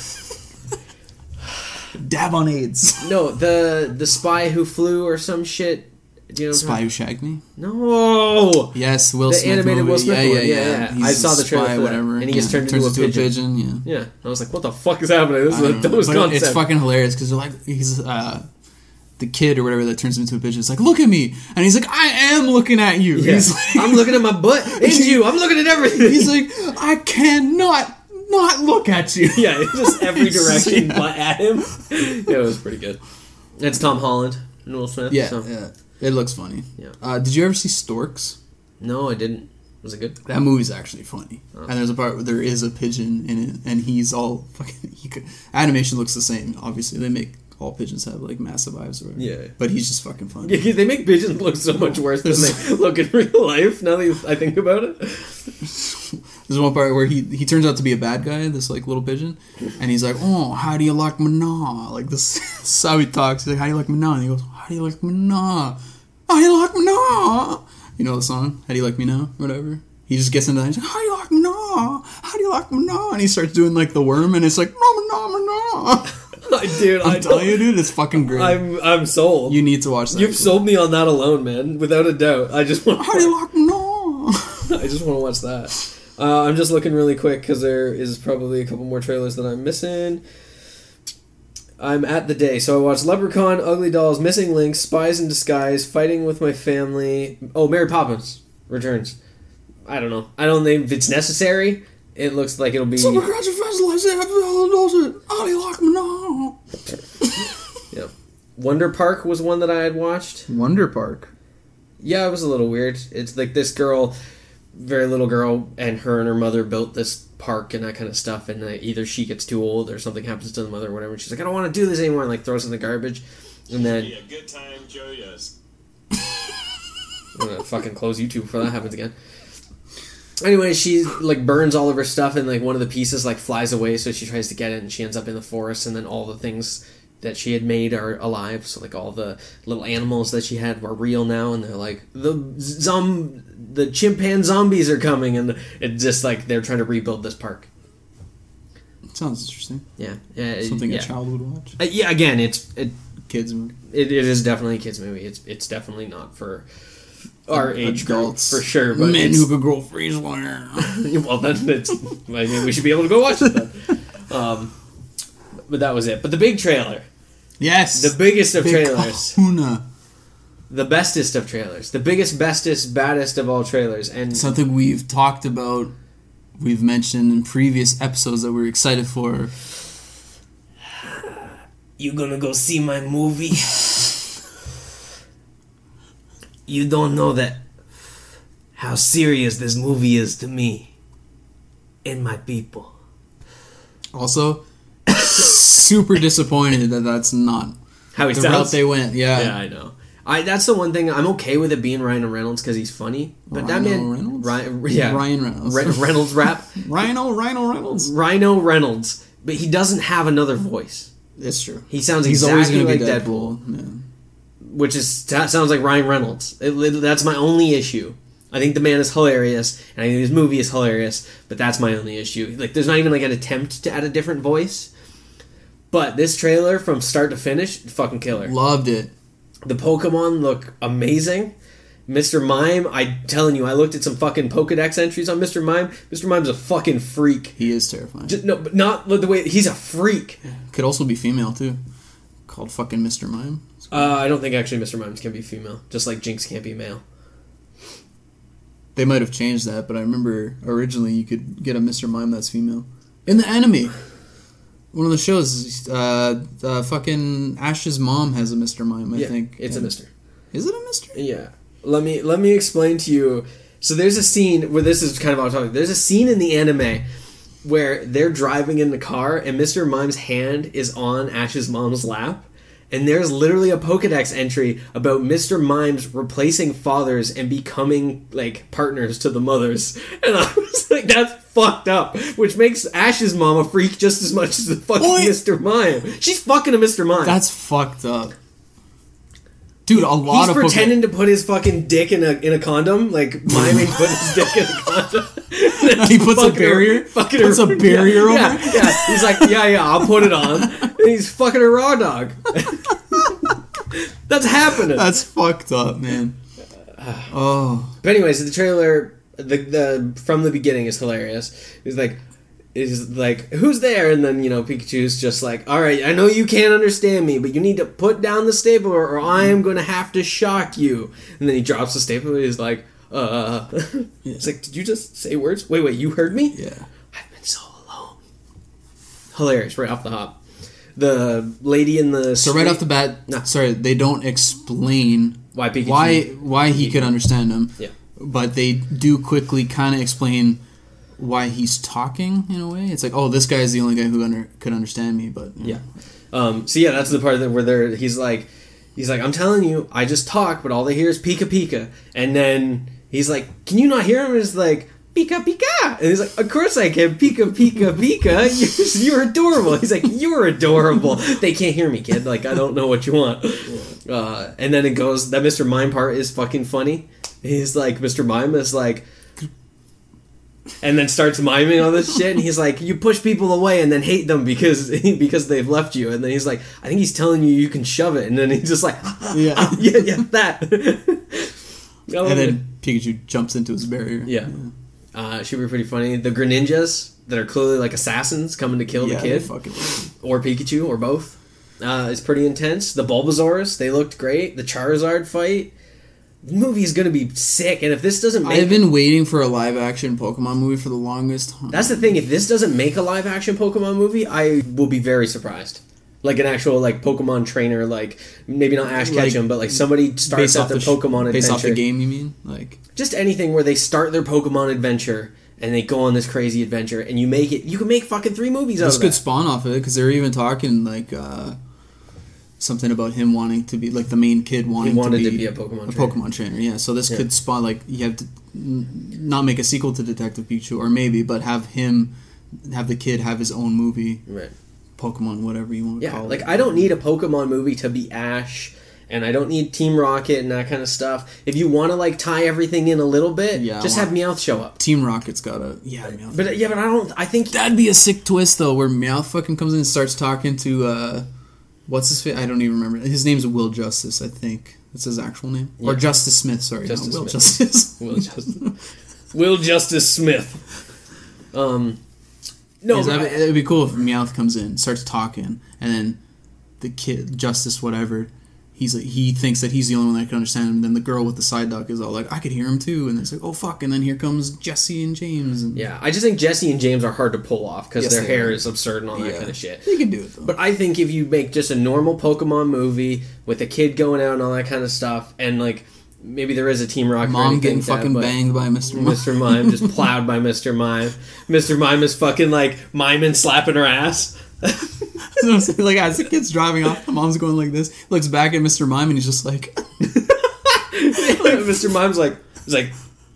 Dab on AIDS. No, the Spy Who Flew or some shit. Do you know Spy Who Shagged Me? No. Yes, Will Smith. The animated movie. Will Smith one. Yeah. He's I saw the trailer for that, whatever. and he gets turned into a pigeon. Yeah. Yeah. I was like, what the fuck is happening? This is the dumbest concept. It's fucking hilarious because they're like, he's the kid or whatever that turns him into a pigeon. It's like, look at me, and he's like, I am looking at you. Yeah. He's like, I'm looking at my butt. It's you. I'm looking at everything. He's like, I cannot not look at you. Yeah, it's just every direction but at him. Yeah, it was pretty good. It's Tom Holland and Will Smith. Yeah, so. yeah. It looks funny. Yeah. Did you ever see Storks? No, I didn't. Was it good? That movie's actually funny. Oh. And there's a part where there is a pigeon in it, and he's all fucking... animation looks the same. Obviously, they make all pigeons have like massive eyes or whatever. Yeah. But he's just fucking funny. Yeah, they make pigeons look so much worse than they look in real life, now that I think about it. There's one part where he turns out to be a bad guy, this like little pigeon, and he's like, oh, how do you like me now? Like this is how he talks. He's like, how do you like me now? And he goes, how do you like me now? How do you like me now? You know the song? How do you like me now? Whatever. He just gets into that. He's like, how do you like me now? How do you like me now? And he starts doing like the worm, and it's like, no. Dude, I'm telling you, dude, it's fucking great. I'm sold. You need to watch that. You've sold me on that alone, man, without a doubt. I just want. How do you like me now? I just want to watch that. I'm just looking really quick because there is probably a couple more trailers that I'm missing. I'm at the day. So I watched Leprechaun, Ugly Dolls, Missing Links, Spies in Disguise, Fighting with My Family. Oh, Mary Poppins Returns. I don't know. I don't think if it's necessary. It looks like it'll be... Yeah. Wonder Park was one that I had watched. Wonder Park? Yeah, it was a little weird. It's like this girl... very little girl, and her mother built this park and that kind of stuff, and either she gets too old or something happens to the mother or whatever, and she's like, I don't want to do this anymore, and like throws in the garbage, and then... Be a good time, Joe, yes. I'm gonna fucking close YouTube before that happens again. Anyway, she like burns all of her stuff, and like one of the pieces like flies away, so she tries to get it, and she ends up in the forest, and then all the things that she had made are alive, so like all the little animals that she had are real now, and they're like, the chimpanzee zombies are coming, and it's just like they're trying to rebuild this park. Sounds interesting. Yeah. Something a child would watch. Yeah, again, it's kids movie. It is definitely a kids movie. It's definitely not for our age group adults, for sure. But men who could grow facial hair. well, then it's, I mean, we should be able to go watch it then. But that was it. But the big trailer, Yes, the biggest of Big trailers, kahuna. the bestest of trailers, the biggest, bestest, baddest of all trailers, and Something we've talked about, we've mentioned in previous episodes that we're excited for. you gonna go see my movie? You don't know that how serious this movie is to me and my people. Also, super disappointed that that's not How he the route sounds. they went. Yeah, I know. That's the one thing I'm okay with it being Ryan Reynolds because he's funny. But that man, Reynolds? Ryan Reynolds. Reynolds rap, Rhino Reynolds. Rhino Reynolds. But he doesn't have another voice. It's true. He sounds He's exactly always going to like be Deadpool. Deadpool. Which sounds like Ryan Reynolds. That's my only issue. I think the man is hilarious, and I think his movie is hilarious, but that's my only issue. Like, there's not even like an attempt to add a different voice. But this trailer, from start to finish, fucking killer. Loved it. The Pokemon look amazing. Mr. Mime, I'm telling you, I looked at some fucking Pokedex entries on Mr. Mime. Mr. Mime's a fucking freak. He is terrifying. No, but not the way he's a freak. Could also be female too. Called fucking Mr. Mime. I don't think actually Mr. Mimes can be female, just like Jinx can't be male. They might have changed that, but I remember originally you could get a Mr. Mime that's female in the anime. One of the shows, fucking Ash's mom has a Mr. Mime. I think it's a Mister. Is it a Mister? Yeah. Let me explain to you. So there's a scene where this is kind of off topic. There's a scene in the anime where they're driving in the car and Mr. Mime's hand is on Ash's mom's lap. And there's literally a Pokedex entry about Mr. Mimes replacing fathers and becoming, like, partners to the mothers. And I was like, that's fucked up. Which makes Ash's mom a freak just as much as the fucking Mr. Mime. She's fucking a Mr. Mime. That's fucked up. Dude, a lot He's of pretending to put his fucking dick in a condom, like miming put his dick in a condom. He puts a barrier. Puts a barrier over. Yeah. He's like, yeah, I'll put it on. And he's fucking a raw dog. That's happening. That's fucked up, man. Oh, But anyways, the trailer, the from the beginning is hilarious. He's like, who's there? And then, Pikachu's just like, all right, I know you can't understand me, but you need to put down the stapler or I am going to have to shock you. And then he drops the stapler and he's like, It's like, did you just say words? Wait, you heard me? yeah. I've been so alone. Hilarious, right off the hop. The lady in the So right off the bat, No. sorry, they don't explain Why Pikachu? why he could understand them. Yeah. But they do quickly kind of explain why he's talking in a way. It's like, oh, this guy is the only guy who could understand me. But Yeah. So yeah, that's the part where he's like, I'm telling you, I just talk, but all they hear is Pika Pika. And then he's like, can you not hear him? And it's like, Pika Pika. And he's like, of course I can. Pika Pika Pika. You're adorable. He's like, you're adorable. They can't hear me, kid. Like, I don't know what you want. And then it goes, that Mr. Mime part is fucking funny. He's like, Mr. Mime is like, and then starts miming all this shit, and he's like, you push people away and then hate them because they've left you. And then he's like, I think he's telling you can shove it. And then he's just like, Yeah. that. And then Pikachu jumps into his barrier. Yeah. Should be pretty funny. The Greninjas that are clearly like assassins coming to kill the they kid. fucking Or Pikachu, or both. It's pretty intense. The Bulbasaurs, they looked great. The Charizard fight. The movie is going to be sick, and if this doesn't make... I've been waiting for a live-action Pokemon movie for the longest time. That's the thing, if this doesn't make a live-action Pokemon movie, I will be very surprised. Like an actual, like, Pokemon trainer, like, maybe not Ash Ketchum, but, like, somebody starts out their Pokemon adventure. Based off the game, you mean? Like, just anything where they start their Pokemon adventure, and they go on this crazy adventure, and you can make fucking 3 movies out of this that. could spawn off of it, because they were even talking, like, something about him wanting to be, like, the main kid wanting to be a Pokemon trainer. Yeah, so this could spawn, like, you have to not make a sequel to Detective Pikachu, or maybe, but have the kid have his own movie. Right. Pokemon, whatever you want to call it. Like, I don't need a Pokemon movie to be Ash, and I don't need Team Rocket and that kind of stuff. If you want to, like, tie everything in a little bit, just have Meowth show up. Team Rocket's got a... Yeah, Meowth. But I think... That'd be a sick twist, though, where Meowth fucking comes in and starts talking to, what's his face? I don't even remember. His name's Will Justice, I think. That's his actual name? Yeah. Or Justice Smith, sorry. Justice no, Will Smith. Justice. Will Justice. Will Justice Smith. No, Yes, it'd be cool if Meowth comes in, starts talking, and then the kid, Justice whatever, he thinks that he's the only one that can understand him. Then the girl with the side duck is all like, I could hear him too. And it's like, oh fuck. And then here comes Jesse and James. And yeah, I just think Jesse and James are hard to pull off because Yes, their they hair are. is absurd and all that kind of shit. They can do it though. But I think if you make just a normal Pokemon movie with a kid going out and all that kind of stuff, and like maybe there is a Team Rocket, or Mom anything getting like that, fucking but banged by Mr. Mime. Mr. Mime just plowed by Mr. Mime. Mr. Mime is fucking like miming, slapping her ass. Like as the kid's driving off, the mom's going like this, looks back at Mr. Mime, and he's just like, Mr. Mime's like, he's like,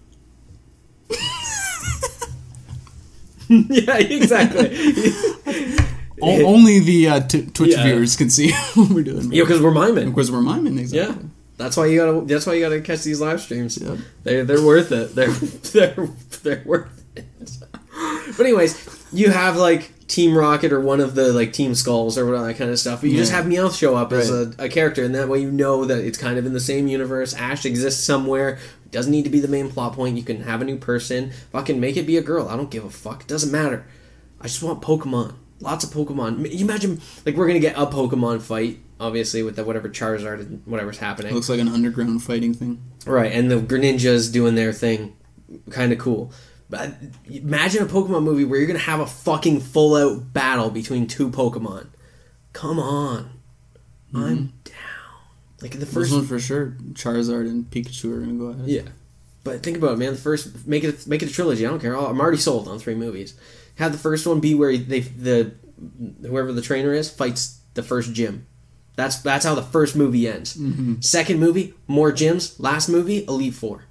yeah, exactly. only the Twitch Yeah. viewers can see what we're doing. Yeah, because we're miming. Of course, we're miming, Yeah, exactly. that's why you gotta catch these live streams. Yeah. They're worth it. They're worth it. But anyways, you have like Team Rocket or one of the like Team Skulls or whatever that kind of stuff. But you just Yeah. have Meowth show up as Right. a character, and that way you know that it's kind of in the same universe. Ash exists somewhere. It doesn't need to be the main plot point. You can have a new person. Fucking make it be a girl. I don't give a fuck. It doesn't matter. I just want Pokemon. Lots of Pokemon. You imagine like we're gonna get a Pokemon fight, obviously with the whatever Charizard and whatever's happening. It looks like an underground fighting thing. Right, and the Greninjas doing their thing. Kind of cool. But imagine a Pokemon movie where you're going to have a fucking full-out battle between two Pokemon. Come on. I'm down. Like the First first one for sure. Charizard and Pikachu are gonna go at it. Yeah. But think about it, man. The first... Make it a trilogy. I don't care. I'm already sold on 3 movies. Have the first one be where whoever the trainer is fights the first gym. That's how the first movie ends. Mm-hmm. Second movie, more gyms. Last movie, Elite Four.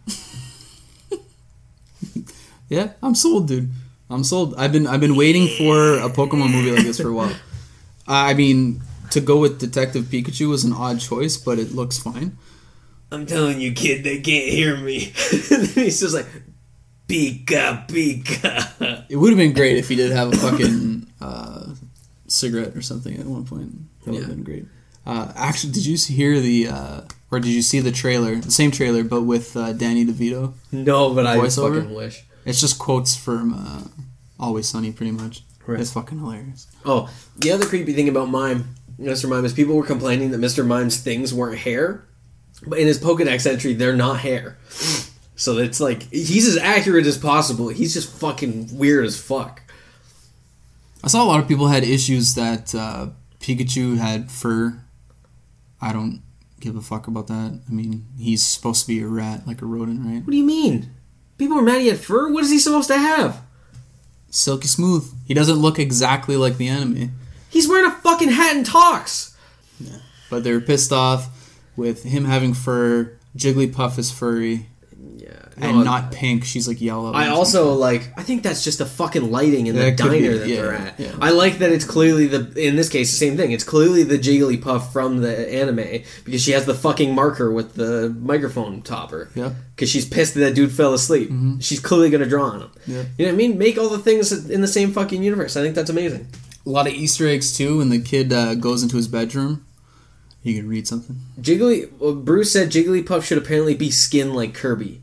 Yeah, I'm sold, dude. I'm sold. I've been waiting for a Pokemon movie like this for a while. I mean, to go with Detective Pikachu was an odd choice, but it looks fine. I'm telling you, kid, they can't hear me. He's just like, Pika, Pika. It would have been great if he did have a fucking cigarette or something at one point. That would have Yeah. been great. Actually, did you hear or did you see the trailer? The same trailer, but with Danny DeVito. No, but I Voiceover? fucking wish. It's just quotes from Always Sunny, pretty much. Right. It's fucking hilarious. Oh, the other creepy thing about Mr. Mime, is people were complaining that Mr. Mime's things weren't hair. But in his Pokedex entry, they're not hair. So it's like, he's as accurate as possible. He's just fucking weird as fuck. I saw a lot of people had issues that Pikachu had fur. I don't give a fuck about that. I mean, he's supposed to be a rat, like a rodent, right? What do you mean? People were mad he had fur? What is he supposed to have? Silky smooth. He doesn't look exactly like the anime. He's wearing a fucking hat and talks. But they were pissed off with him having fur. Jigglypuff is furry. Yeah. And not pink. She's like yellow. I also I think that's just the fucking lighting in the That could diner be, that yeah, they're at. yeah. I like that it's clearly in this case, the same thing. It's clearly the Jigglypuff from the anime because she has the fucking marker with the microphone topper. Yeah. Because she's pissed that dude fell asleep. Mm-hmm. She's clearly going to draw on him. Yeah. You know what I mean? Make all the things in the same fucking universe. I think that's amazing. A lot of Easter eggs, too, when the kid goes into his bedroom. You can read something. Bruce said Jigglypuff should apparently be skinned like Kirby.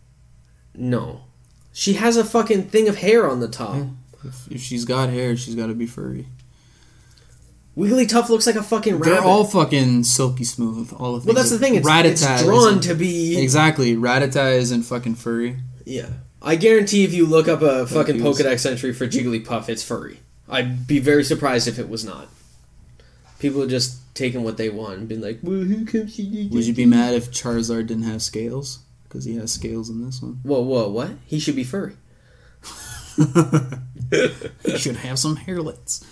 No. She has a fucking thing of hair on the top. If she's got hair, she's got to be furry. Wigglytuff looks like a fucking rabbit. They're all fucking silky smooth. All of Well, that's the thing. It's drawn to be... Exactly. Rattata isn't fucking furry. Yeah. I guarantee if you look up a fucking he was- Pokedex entry for Jigglypuff, it's furry. I'd be very surprised if it was not. People are just taking what they want and being like, well, who comes to you? Would you be mad if Charizard didn't have scales? Because he has scales in this one. Whoa, what? He should be furry. He should have some hairlets.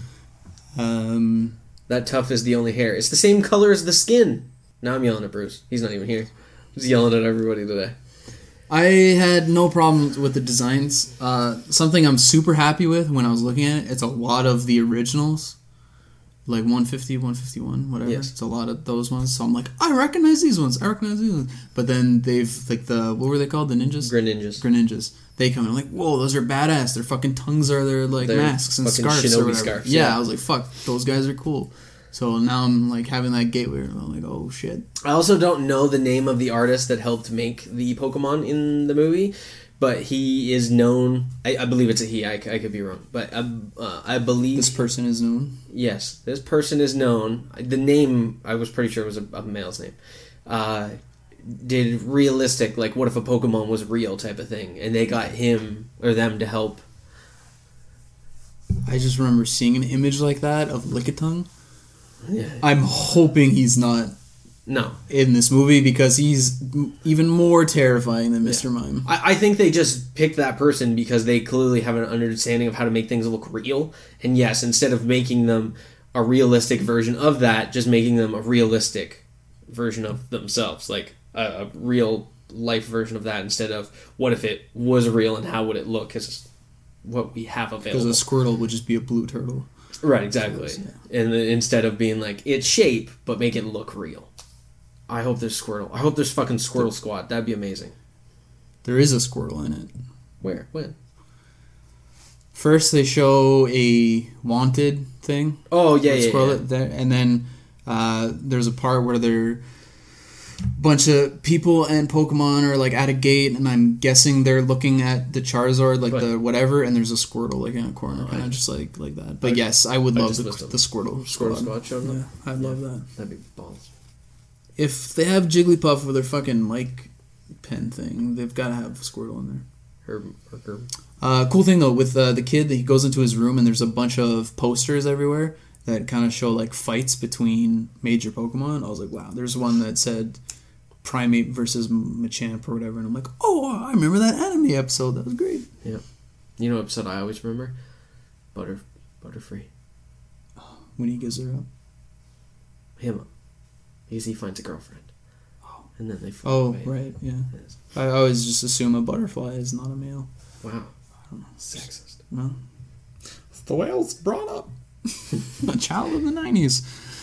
That Tuff is the only hair. It's the same color as the skin. Now I'm yelling at Bruce. He's not even here. He's yelling at everybody today. I had no problems with the designs. Something I'm super happy with when I was looking at it, it's a lot of the originals. Like 150, 151, whatever. Yes. It's a lot of those ones. So I'm like, I recognize these ones. But then they've, like what were they called? The ninjas? Greninjas. They come in, I'm like, whoa, those are badass. Their fucking tongues are their, like, They're masks and fucking scarves or shinobi whatever. scarves, Yeah, yeah. I was like, fuck, those guys are cool. So now I'm like having that gateway. And I'm like, oh shit. I also don't know the name of the artist that helped make the Pokemon in the movie, but he is known. I believe it's a he. I could be wrong, but I believe This person is known. Yes, this person is known. The name I was pretty sure was a male's name. Did realistic, like what if a Pokemon was real type of thing, and they got him or them to help. I just remember seeing an image like that of Lickitung. Yeah. I'm hoping he's not No, in this movie because he's even more terrifying than Mr. Mime. I think they just picked that person because they clearly have an understanding of how to make things look real. And yes, instead of making them a realistic version of that, just making them a realistic version of themselves, like a real life version of that instead of what if it was real and how would it look is what we have available. Because a Squirtle would just be a blue turtle. Right, exactly. And then instead of being like its shape, but make it look real. I hope there's Squirtle. I hope there's fucking Squirtle Squad. That'd be amazing. There is a Squirtle in it. Where? When? First, they show a wanted thing. Oh, yeah, with yeah, Squirtle yeah. there, and then there's a part where they're bunch of people and Pokemon are like at a gate, and I'm guessing they're looking at the Charizard, like the whatever, and there's a Squirtle like in a corner, kind of just like that. But yes, I would love the Squirtle Squad showing up. Yeah, I'd love that. That'd be balls. If they have Jigglypuff with their fucking mic pen thing, they've got to have Squirtle in there. Herb. Cool thing though with the kid, he goes into his room and there's a bunch of posters everywhere that kind of show like fights between major Pokemon. I was like, wow. There's one that said Primate versus Machamp or whatever, and I'm like, oh, I remember that anime episode. That was great. Yeah. You know what episode I always remember? Butterfree. When he gives her up. Him up. Because he finds a girlfriend. And then they fly Oh, away. right, yeah. Yes. I always just assume a butterfly is not a male. Wow. Sexist. No. It's the way it was brought up. A child of the 90s.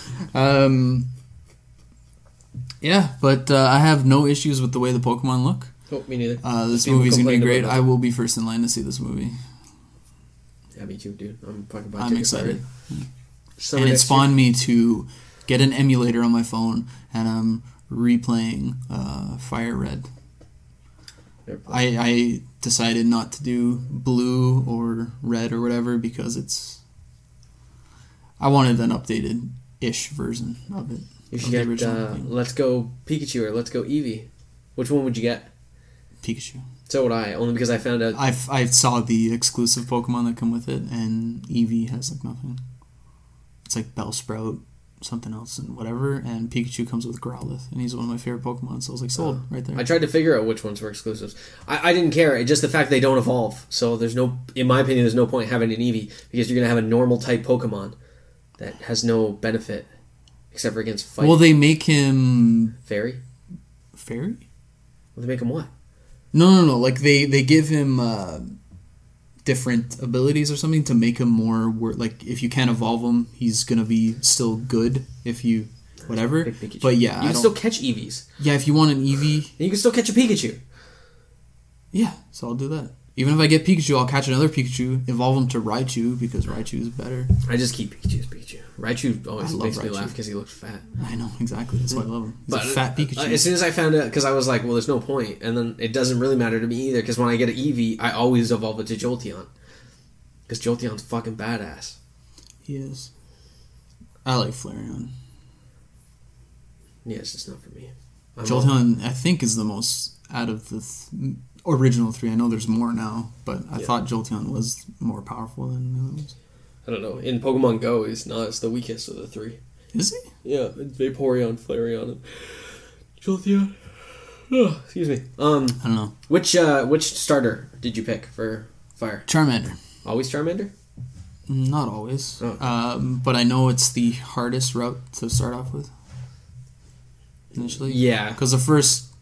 Yeah, but I have no issues with the way the Pokemon look. Oh, me neither. This People movie's going to be complained great. about that. I will be first in line to see this movie. Yeah, me too, dude. I'm fucking about I'm excited. Summer And it next spawned me to get an emulator on my phone, and I'm replaying Fire Red. year. I decided not to do blue or red or whatever because I wanted an updated-ish version of it. You of should the get original thing. Let's Go Pikachu or Let's Go Eevee. Which one would you get? Pikachu. So would I, only because I found out... I saw the exclusive Pokemon that come with it, and Eevee has like nothing. It's like Bellsprout, something else, and whatever, and Pikachu comes with Growlithe, and he's one of my favorite Pokemon, so I was like, sold, right there. I tried to figure out which ones were exclusives. I didn't care. It's just the fact they don't evolve. So there's no... In my opinion, there's no point having an Eevee, because you're going to have a normal type Pokemon that has no benefit, except for against fighting. Well, they make him... Fairy? Fairy? Well, they make him what? No. Like, they give him different abilities or something to make him more... Like, if you can't evolve him, he's going to be still good if you... Whatever. But yeah, you can still catch Eevees. Yeah, if you want an Eevee... And you can still catch a Pikachu. Yeah, so I'll do that. Even if I get Pikachu, I'll catch another Pikachu, evolve him to Raichu, because Raichu is better. I just keep Pikachu as Pikachu. Raichu always I love makes me Raichu. laugh because he looks fat. I know, exactly. That's why I love him. He's But a fat Pikachu. As soon as I found out, because I was like, well, there's no point. And then it doesn't really matter to me either, because when I get an Eevee, I always evolve it to Jolteon. Because Jolteon's fucking badass. He is. I like Flareon. Yeah, it's just not for me. Jolteon, I think, is the most out of the original three. I know there's more now, but I thought Jolteon was more powerful than the other ones. I don't know. In Pokemon Go, he's not. It's the weakest of the three. Is he? Yeah, it's Vaporeon, Flareon, and Jolteon. Oh, excuse me. I don't know. Which starter did you pick for Fire? Charmander. Always Charmander? Not always. Oh. But I know it's the hardest route to start off with. Initially. Yeah. Because the first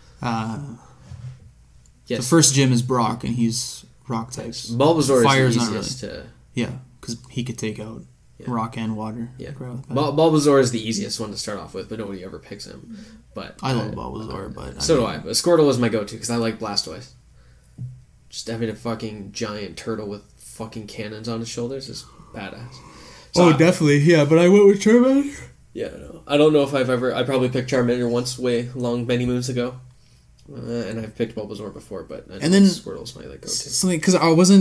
gym is Brock, and he's rock types. Bulbasaur Fire's is the not easiest to... Yeah, because he could take out rock and water. Yeah. Like right off the bat. Bulbasaur is the easiest one to start off with, but nobody ever picks him. But I love Bulbasaur, but... So do I. But Squirtle is my go-to, because I like Blastoise. Just having a fucking giant turtle with fucking cannons on his shoulders is badass. So definitely, yeah. But I went with Charmander. Yeah, no. I don't know if I've ever... I probably picked Charmander once way long many moons ago. And I've picked Bulbasaur before, but I know And then Squirtle's my like go-to. something because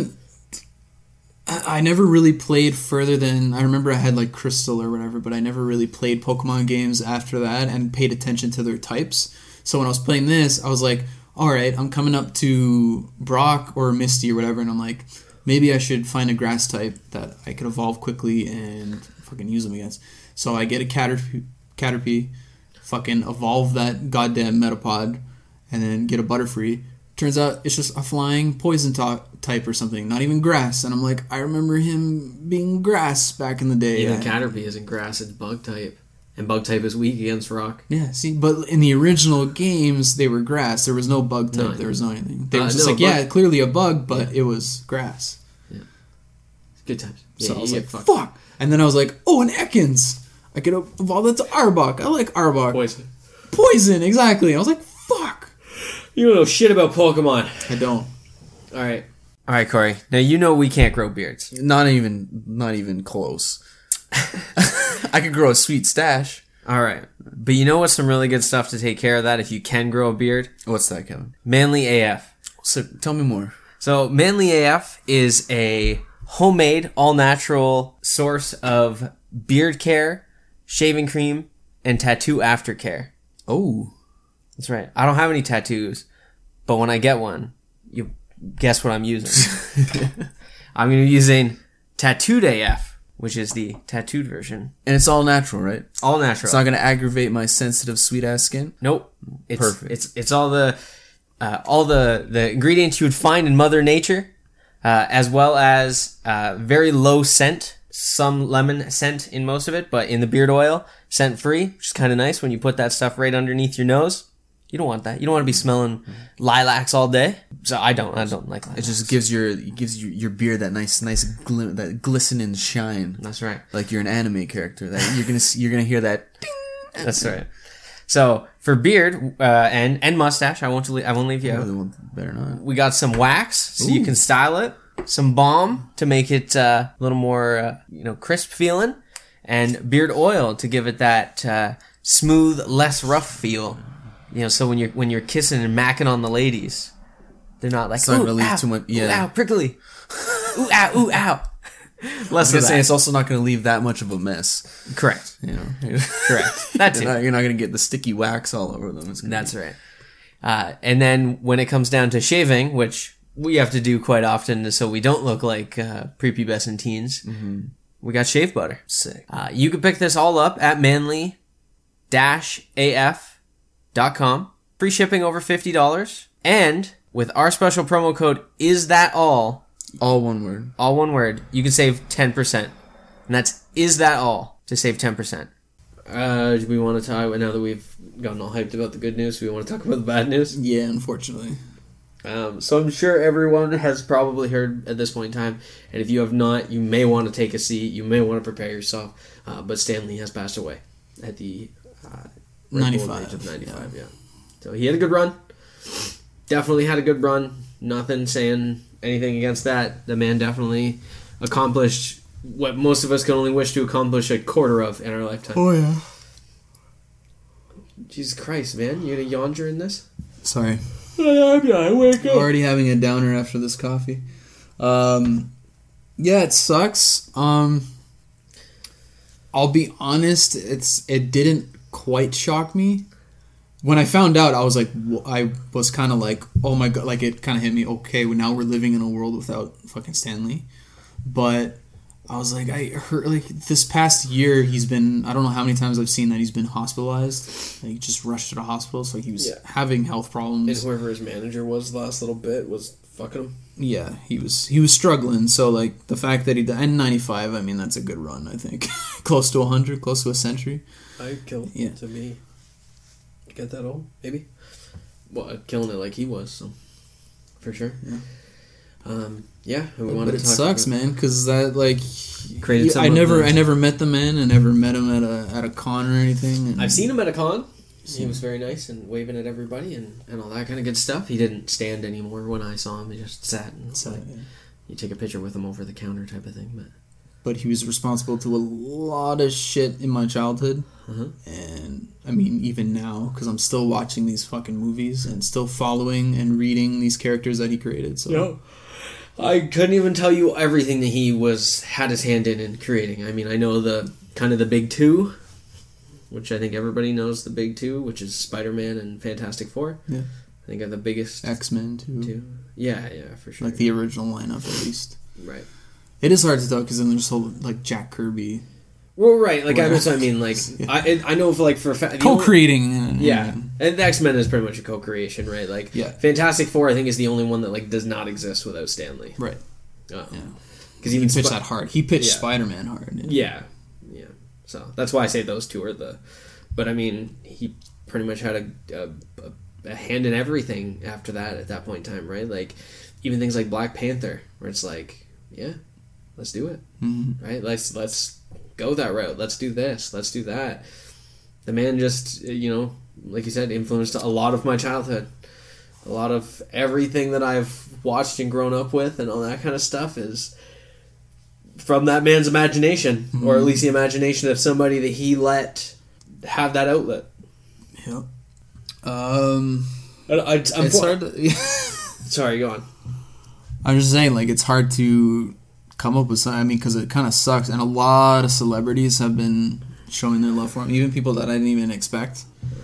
I never really played further than I remember I had like Crystal or whatever, but I never really played Pokemon games after that and paid attention to their types. So when I was playing this, I was like, all right, I'm coming up to Brock or Misty or whatever, and I'm like, maybe I should find a grass type that I could evolve quickly and fucking use them against. So I get a Caterpie, fucking evolve that goddamn Metapod, and then get a Butterfree. Turns out it's just a flying poison type or something, not even grass. And I'm like, I remember him being grass back in the day. Even Caterpie isn't grass, it's bug type. And bug type is weak against rock. Yeah, see, but in the original games, they were grass. There was no bug type. There was no anything. They were just clearly a bug, but it was grass. Yeah. Good times. Yeah, So I was like, fuck. And then I was like, oh, an Ekans. I could evolve that to Arbok. I like Arbok. Poison, exactly. I was like, fuck. You don't know shit about Pokemon. I don't. Alright, Corey. Now you know we can't grow beards. Not even close. I could grow a sweet stash. Alright. But you know what's some really good stuff to take care of that if you can grow a beard? What's that, Kevin? Manly AF. So tell me more. So Manly AF is a homemade, all-natural source of beard care, shaving cream, and tattoo aftercare. Oh. That's right. I don't have any tattoos, but when I get one, you guess what I'm using. I'm going to be using Tattooed AF, which is the tattooed version. And it's all natural, right? All natural. It's not going to aggravate my sensitive, sweet-ass skin? Nope. It's perfect. It's all the ingredients you would find in Mother Nature, as well as very low scent, some lemon scent in most of it, but in the beard oil, scent-free, which is kind of nice when you put that stuff right underneath your nose. You don't want that. You don't want to be smelling lilacs all day. So I don't like lilacs. It just gives your beard that nice that glistening shine. That's right. Like you're an anime character. That you're gonna hear that. Ding! That's right. So for beard and mustache, I won't leave you out. Better not. We got some wax so you can style it. Some balm to make it a little more crisp feeling, and beard oil to give it that smooth, less rough feel. So when you're kissing and macking on the ladies, they're not like, ooh, ow, too much, ooh, ow, prickly, ooh, ow. Less of that. Say it's also not going to leave that much of a mess. Correct. Correct. That's it. You're not going to get the sticky wax all over them. That's right. And then when it comes down to shaving, which we have to do quite often so we don't look like prepubescent teens, we got shave butter. Sick. You can pick this all up at manly-af.com. Free shipping over $50. And with our special promo code, ISTHATALL, all one word. All one word, you can save 10%. And that's ISTHATALL to save 10%. Do we want to talk, now that we've gotten all hyped about the good news, do we want to talk about the bad news? Yeah, unfortunately. So I'm sure everyone has probably heard at this point in time, and if you have not, you may want to take a seat, you may want to prepare yourself, but Stan Lee has passed away at the 95. age of 95, yeah. So he had a good run. Definitely had a good run. Nothing saying anything against that. The man definitely accomplished what most of us can only wish to accomplish a quarter of in our lifetime. Oh, yeah. Jesus Christ, man. You gonna yawn during this? Sorry. I wake up. Already having a downer after this coffee. Yeah, it sucks. I'll be honest, it didn't quite shock me. When I found out, I was kind of like, oh my god, like it kind of hit me. Okay, well, now we're living in a world without fucking Stan Lee. But I was like, I heard like this past year he's been, I don't know how many times I've seen that he's been hospitalized. Like, he just rushed to the hospital, so he was having health problems. And whoever his manager was the last little bit was fucking him. Yeah, he was struggling. So like the fact that he died in 95, I mean that's a good run. I think close to 100, close to a century. I'd kill to be get that old, maybe. Well, killing it like he was, so for sure. Yeah. But it sucks, man, because that like created. I never met the man. I never met him at a con or anything. And I've seen him at a con. He was very nice and waving at everybody and all that kind of good stuff. He didn't stand anymore when I saw him. He just sat and you take a picture with him over the counter type of thing. but he was responsible to a lot of shit in my childhood. And I mean, even now, because I'm still watching these fucking movies and still following and reading these characters that he created. So I couldn't even tell you everything that he had his hand in creating. I mean, I know the kind of the big two, which I think everybody knows the big two, which is Spider-Man and Fantastic Four. Yeah. I think are the biggest. X-Men too. Yeah, for sure. Like the original lineup, at least. Right. It is hard to tell because then there's whole like Jack Kirby. Well, right. Like that's what I mean. Like I know for co-creating. And the X-Men is pretty much a co-creation, right? Like Fantastic Four, I think, is the only one that like does not exist without Stan Lee. Right. Because he pitched that hard. He pitched Spider-Man hard. Yeah. So that's why I say those two are the. But I mean, he pretty much had a hand in everything after that at that point in time, right? Like even things like Black Panther, where it's like, yeah, let's do it, right? Let's go that route. Let's do this. Let's do that. The man just, like you said, influenced a lot of my childhood. A lot of everything that I've watched and grown up with and all that kind of stuff is from that man's imagination, or at least the imagination of somebody that he let have that outlet. Yep. It's hard to... Sorry, go on. I'm just saying, like, it's hard to come up with something. I mean, because it kind of sucks. And a lot of celebrities have been showing their love for him, even people that I didn't even expect.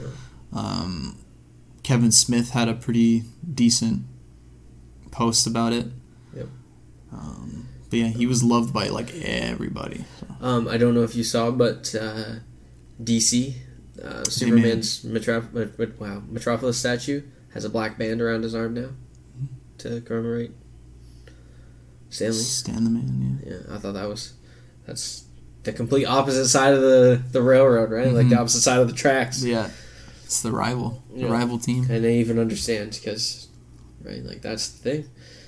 Kevin Smith had a pretty decent post about it. Yep. But yeah, he was loved by, like, everybody. So. I don't know if you saw, but DC, Superman's Metropolis statue has a black band around his arm now to commemorate Stan the Man, yeah. I thought that's the complete opposite side of the railroad, right? Like the opposite side of the tracks. Yeah, it's the rival team. And they even understand because, right, like that's the thing.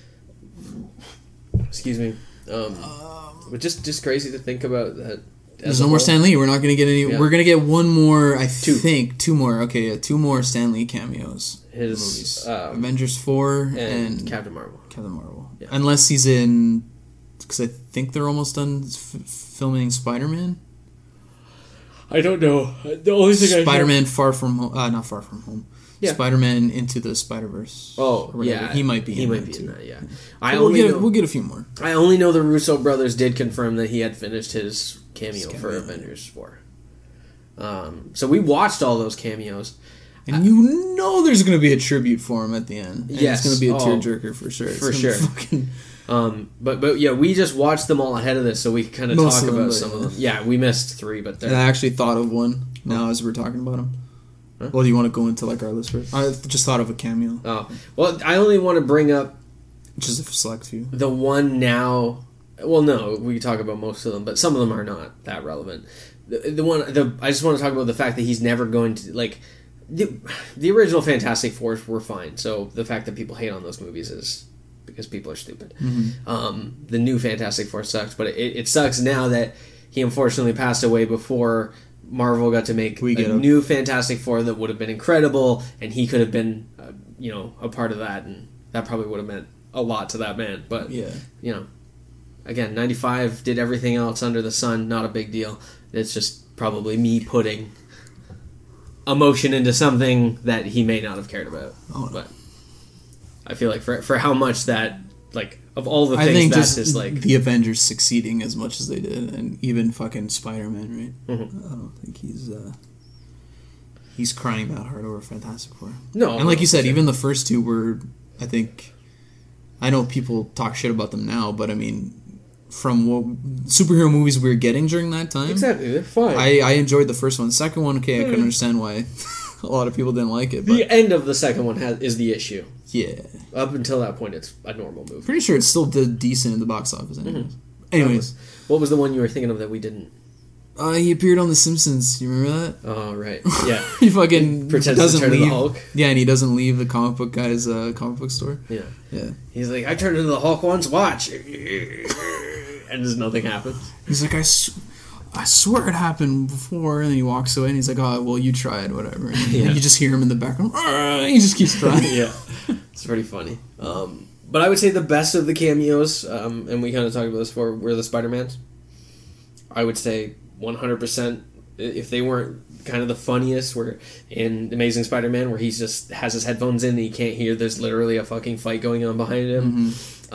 Excuse me. But just crazy to think about that. There's no more Stan Lee. We're not going to get any. Yeah. We're going to get one more. Think two more. Okay, yeah, two more Stan Lee cameos. His movies. Avengers 4 and Captain Marvel. Yeah. Unless he's in, because I think they're almost done filming Spider-Man. I don't know. The only thing Spider-Man not Far From Home. Yeah. Spider-Man Into the Spider-Verse. Oh, yeah. He might be in that, yeah. We'll get a few more. I only know the Russo brothers did confirm that he had finished his cameo for Avengers 4. So we watched all those cameos. And there's going to be a tribute for him at the end. And it's going to be a tearjerker for sure. For sure. But yeah, we just watched them all ahead of this, so we can kind of talk about some of them. Yeah, we missed 3, but I actually thought of one now as we're talking about them. Huh? Well, do you want to go into like our list first? I just thought of a cameo. Oh, well, I only want to bring up just a select few. The one now. Well, no, we can talk about most of them, but some of them are not that relevant. I just want to talk about the fact that he's never going to like the original Fantastic Four were fine. So the fact that people hate on those movies is because people are stupid. The new Fantastic Four sucks, but it sucks now that he unfortunately passed away before Marvel got to make a new Fantastic Four that would have been incredible, and he could have been, a part of that, and that probably would have meant a lot to that man. But again, 95 did everything else under the sun, not a big deal. It's just probably me putting emotion into something that he may not have cared about. But I feel like for how much that, like, of all the things, that's just like the Avengers succeeding as much as they did, and even fucking Spider-Man, right? I don't think he's crying that hard over Fantastic Four. No, and like you said, even the first two were, I know people talk shit about them now, but I mean, from what superhero movies we were getting during that time, exactly, they're fine. I enjoyed the first one. The second one, I couldn't understand why a lot of people didn't like it. But the end of the second one is the issue. Yeah. Up until that point, it's a normal movie. Pretty sure it still did decent in the box office. Anyways. What was the one you were thinking of that we didn't? He appeared on The Simpsons. You remember that? Oh, right. Yeah. He fucking pretends to turn into the Hulk. Yeah, and he doesn't leave the comic book guy's comic book store. Yeah. Yeah. He's like, I turned into the Hulk once, watch. And just nothing happens. He's like, I swear it happened before, and then he walks away, and he's like, oh, well, you tried, whatever. And you just hear him in the background, he just keeps trying. Yeah, it's pretty funny. But I would say the best of the cameos, and we kind of talked about this before, were the Spider-Mans. I would say 100%. If they weren't kind of the funniest, where in Amazing Spider-Man, where he just has his headphones in and he can't hear, there's literally a fucking fight going on behind him.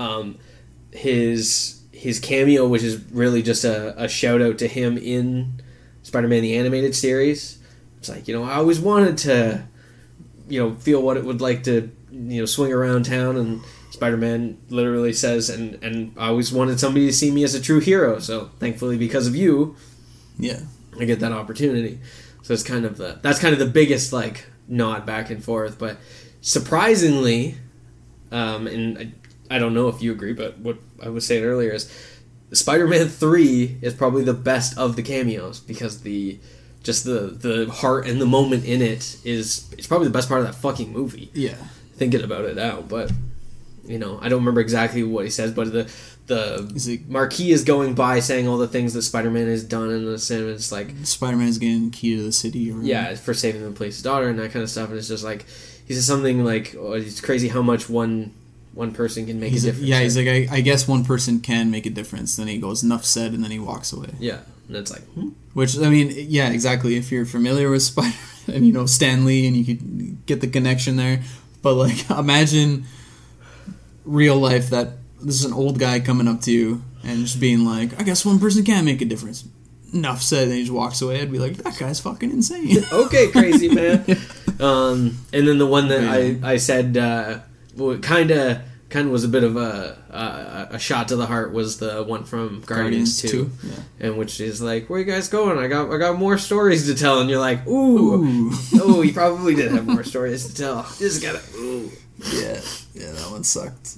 His cameo, which is really just a shout out to him in Spider-Man the Animated Series. It's like, I always wanted to, feel what it would like to, swing around town, and Spider-Man literally says, and I always wanted somebody to see me as a true hero, so thankfully because of you, I get that opportunity. So it's that's kind of the biggest, like, nod back and forth, but surprisingly, and I don't know if you agree, but what I was saying earlier is Spider-Man 3 is probably the best of the cameos, because the heart and the moment in it's probably the best part of that fucking movie. Yeah. Thinking about it now, but I don't remember exactly what he says, but the Marquis is going by saying all the things that Spider-Man has done in the cinema. It's like Spider-Man is getting key to the city, or for saving the police's daughter and that kind of stuff. And it's just like he says something like, "Oh, it's crazy how much one person can make a difference." Yeah, he's like, I guess one person can make a difference. Then he goes, "Enough said," and then he walks away. Yeah, and it's like, which, I mean, yeah, exactly. If you're familiar with Spider-Man and Stan Lee, and you could get the connection there, but like, imagine real life that this is an old guy coming up to you and just being like, I guess one person can make a difference. Enough said, and he just walks away. I'd be like, that guy's fucking insane. Okay, crazy man. And then the one that I said kind of was a bit of a shot to the heart was the one from Guardians 2. Yeah. And which is like, where you guys going? I got more stories to tell. And you're like, ooh. Oh, you probably did have more stories to tell. You just gotta, ooh. Yeah, that one sucked.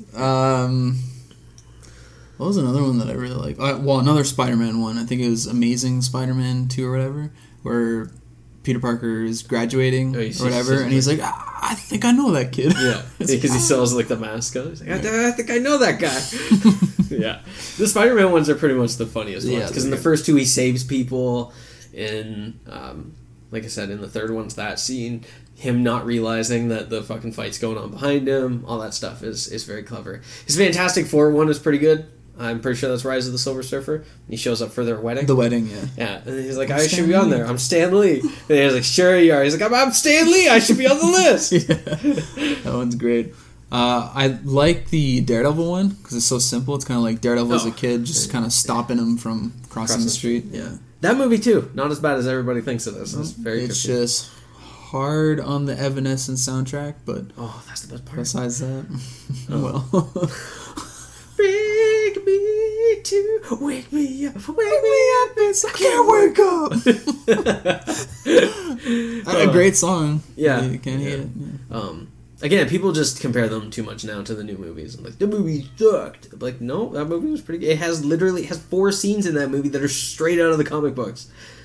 What was another one that I really liked? Another Spider-Man one. I think it was Amazing Spider-Man 2 or whatever, where Peter Parker is graduating or whatever, and he's like, I think I know that kid. Yeah, because he sells like the mascot. He's like, I think I know that guy. Yeah, the Spider-Man ones are pretty much the funniest ones, because in the first two he saves people, in like I said, in the third one's that scene, him not realizing that the fucking fight's going on behind him, all that stuff is very clever. His Fantastic Four one is pretty good. I'm pretty sure that's Rise of the Silver Surfer. He shows up for their wedding. The wedding, yeah. Yeah, and he's like, I should be on there. I'm Stan Lee. And he's like, sure you are. He's like, I'm Stan Lee. I should be on the list. Yeah. That one's great. I like the Daredevil one because it's so simple. It's kind of like Daredevil as a kid, just kind of stopping him from crossing the street. Yeah. That movie, too. Not as bad as everybody thinks it is. It's very It's just hard on the Evanescence soundtrack, but... Oh, that's the best part. Besides that, well... Bring me to wake me up, I can't wake up. A great song. Yeah, you can't hate it. Yeah. Again, people just compare them too much now to the new movies. I'm like, the movie sucked. I'm like, no, that movie was pretty good. It has 4 scenes in that movie that are straight out of the comic books.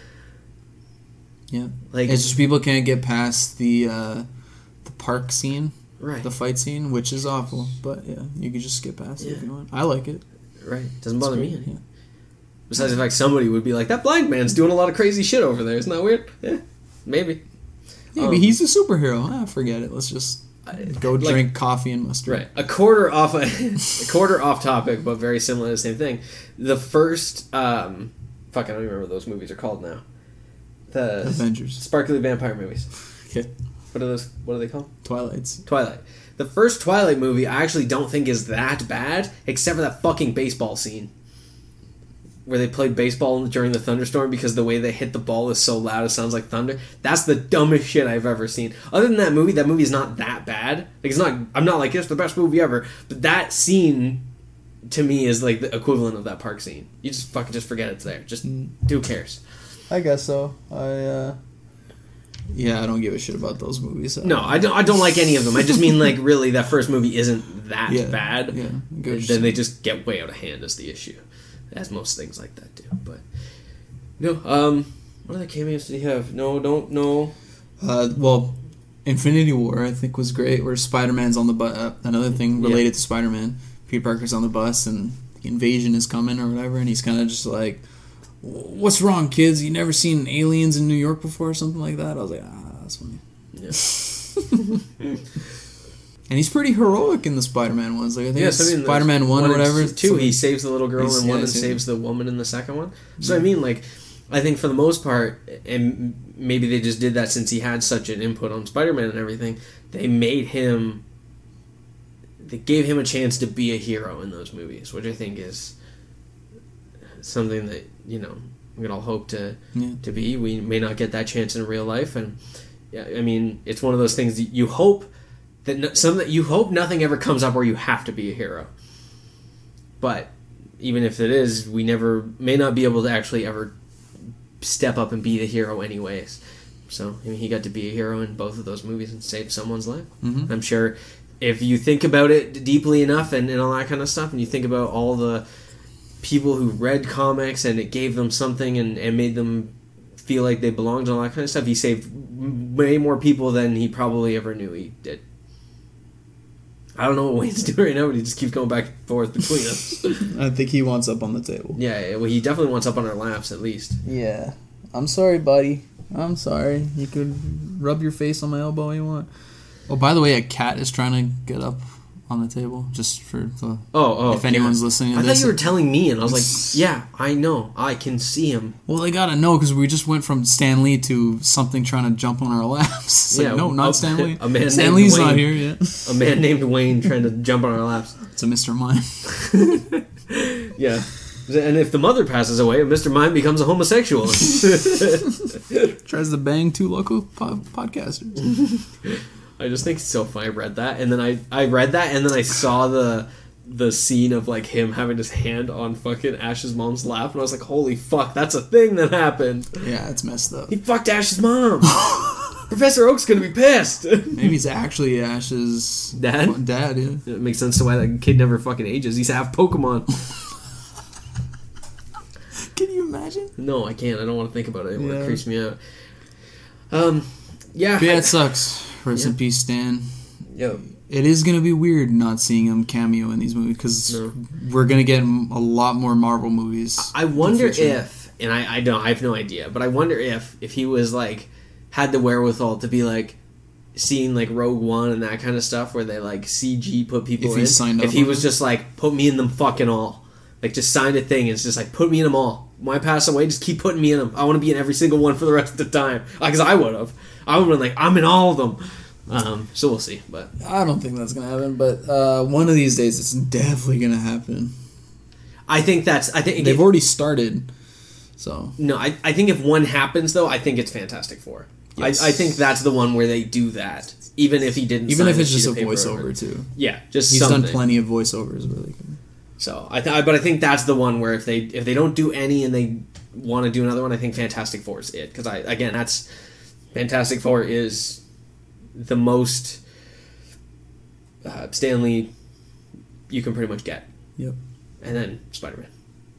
Yeah, like it's just people can't get past the park scene. Right. The fight scene, which is awful, but yeah, you can just skip past it if you want. I like it. Right. Doesn't bother me. Yeah. Besides the fact somebody would be like, that blind man's doing a lot of crazy shit over there. Isn't that weird? Yeah. Maybe. Yeah, but he's a superhero. Forget it. Let's just go drink coffee and mustard. Right. A quarter off topic, but very similar to the same thing. The first I don't even remember what those movies are called now. The Avengers. Sparkly vampire movies. Okay. What are they called? Twilight. The first Twilight movie I actually don't think is that bad, except for that fucking baseball scene. Where they played baseball during the thunderstorm because the way they hit the ball is so loud it sounds like thunder. That's the dumbest shit I've ever seen. Other than that movie is not that bad. Like, it's not, I'm not like, it's the best movie ever. But that scene, to me, is like the equivalent of that park scene. You just fucking just forget it's there. Just, who cares? I guess so. Yeah, I don't give a shit about those movies. No, I don't like any of them. I just mean, like, really, that first movie isn't that bad. Yeah, then they just get way out of hand is the issue. As most things like that do. But, no, what other cameos did he have? No. Well, Infinity War, I think, was great, where Spider-Man's on the bus. Another thing related to Spider-Man. Peter Parker's on the bus, and the invasion is coming, or whatever, and he's kind of just like... What's wrong, kids? You never seen aliens in New York before or something like that? I was like, that's funny. Yeah. And he's pretty heroic in the Spider-Man ones. Like I think it's Spider-Man 1 or whatever. 2, he saves the little girl in one and saves the woman in the second one. So I mean, like, I think for the most part, and maybe they just did that since he had such an input on Spider-Man and everything, they gave him a chance to be a hero in those movies, which I think is something that, we can all hope to be. We may not get that chance in real life, and I mean, it's one of those things that you hope nothing ever comes up where you have to be a hero. But even if it is, we may not be able to actually ever step up and be the hero anyways. So I mean, he got to be a hero in both of those movies and save someone's life. Mm-hmm. I'm sure if you think about it deeply enough and all that kind of stuff, and you think about all the people who read comics and it gave them something and made them feel like they belonged and all that kind of stuff, he saved way more people than he probably ever knew he did. I don't know what Wayne's doing right now, but he just keeps going back and forth between us. I think he wants up on the table. Yeah, well, he definitely wants up on our laps, at least. Yeah. I'm sorry, buddy. I'm sorry. You could rub your face on my elbow if you want. Oh, by the way, a cat is trying to get up on the table, just for the... if anyone's listening to I this. thought you were telling me, and I was like, yeah, I know. I can see him. Well, they gotta know, because we just went from Stan Lee to something trying to jump on our laps. It's no, not Stan Lee. Stan Lee's not here yet. A man named Wayne trying to jump on our laps. It's a Mr. Mime. Yeah. And if the mother passes away, Mr. Mime becomes a homosexual. Tries to bang two local podcasters. I just think it's so funny. I read that, and then I read that, and then I saw the scene of like him having his hand on fucking Ash's mom's lap, and I was like, holy fuck, that's a thing that happened. Yeah, it's messed up. He fucked Ash's mom. Professor Oak's gonna be pissed. Maybe he's actually Ash's dad. Dad, yeah. It makes sense to why that kid never fucking ages. He's half Pokemon. Can you imagine? No, I can't. I don't want to think about it anymore. Yeah. It creeps me out. Yeah, it sucks. Rest in peace, Stan. Yo. It is going to be weird not seeing him cameo in these movies, because we're going to get a lot more Marvel movies. I wonder if, and I have no idea, but I wonder if he was like, had the wherewithal to be like, seeing like Rogue One and that kind of stuff where they like CG put people in. If he was just like, put me in them fucking all. Like, just signed a thing and it's just like, put me in them all. When I pass away, just keep putting me in them. I want to be in every single one for the rest of the time. Because I would have. I would have been like, I'm in all of them. So we'll see. But I don't think that's going to happen, but one of these days it's definitely going to happen. I think they've already started. So no, I think if one happens though, I think it's Fantastic Four. Yes. I think that's the one where they do that, even if he didn't. Even if it's just a voiceover too. Yeah, just he's something. done plenty of voiceovers. Really good. So but I think that's the one where if they don't do any and they want to do another one, I think Fantastic Four is it, because that's Fantastic Four is the most Stan Lee you can pretty much get. Yep. And then Spider-Man.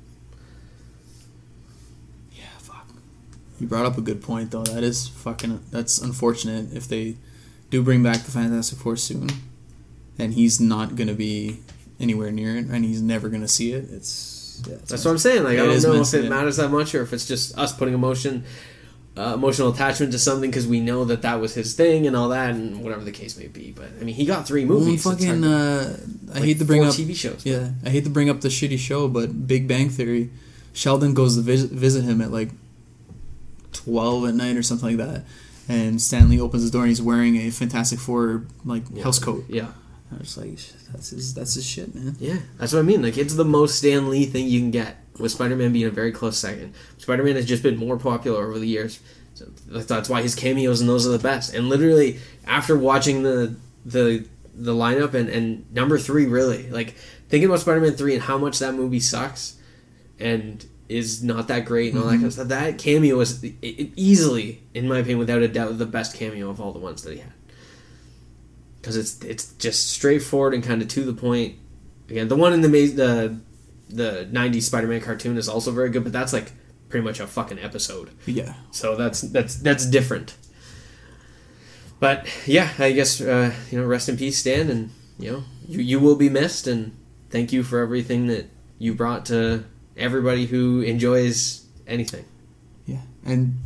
Yeah, fuck. You brought up a good point though. That's unfortunate if they do bring back the Fantastic Four soon, and he's not gonna be anywhere near it, and he's never gonna see it. That's what I'm saying. Like, I don't know if it matters that much, or if it's just us putting emotional attachment to something because we know that was his thing and all that, and whatever the case may be. But I mean, he got 3 movies. I hate to bring 4 up TV shows. Yeah, I hate to bring up the shitty show, but Big Bang Theory. Sheldon goes to visit him at like 12 at night or something like that, and Stanley opens his door and he's wearing a Fantastic Four house coat. Yeah. I was like, that's his shit, man. Yeah, that's what I mean. Like, it's the most Stan Lee thing you can get, with Spider-Man being a very close second. Spider-Man has just been more popular over the years. So that's why his cameos and those are the best. And literally, after watching the lineup and number 3, really, like, thinking about Spider-Man 3 and how much that movie sucks and is not that great and all that kind of stuff, that cameo is easily, in my opinion, without a doubt, the best cameo of all the ones that he had. Because it's just straightforward and kind of to the point. Again, the one in the 90s Spider-Man cartoon is also very good, but that's like pretty much a fucking episode. Yeah. So that's different. But yeah, I guess rest in peace, Stan, and you will be missed, and thank you for everything that you brought to everybody who enjoys anything. Yeah, and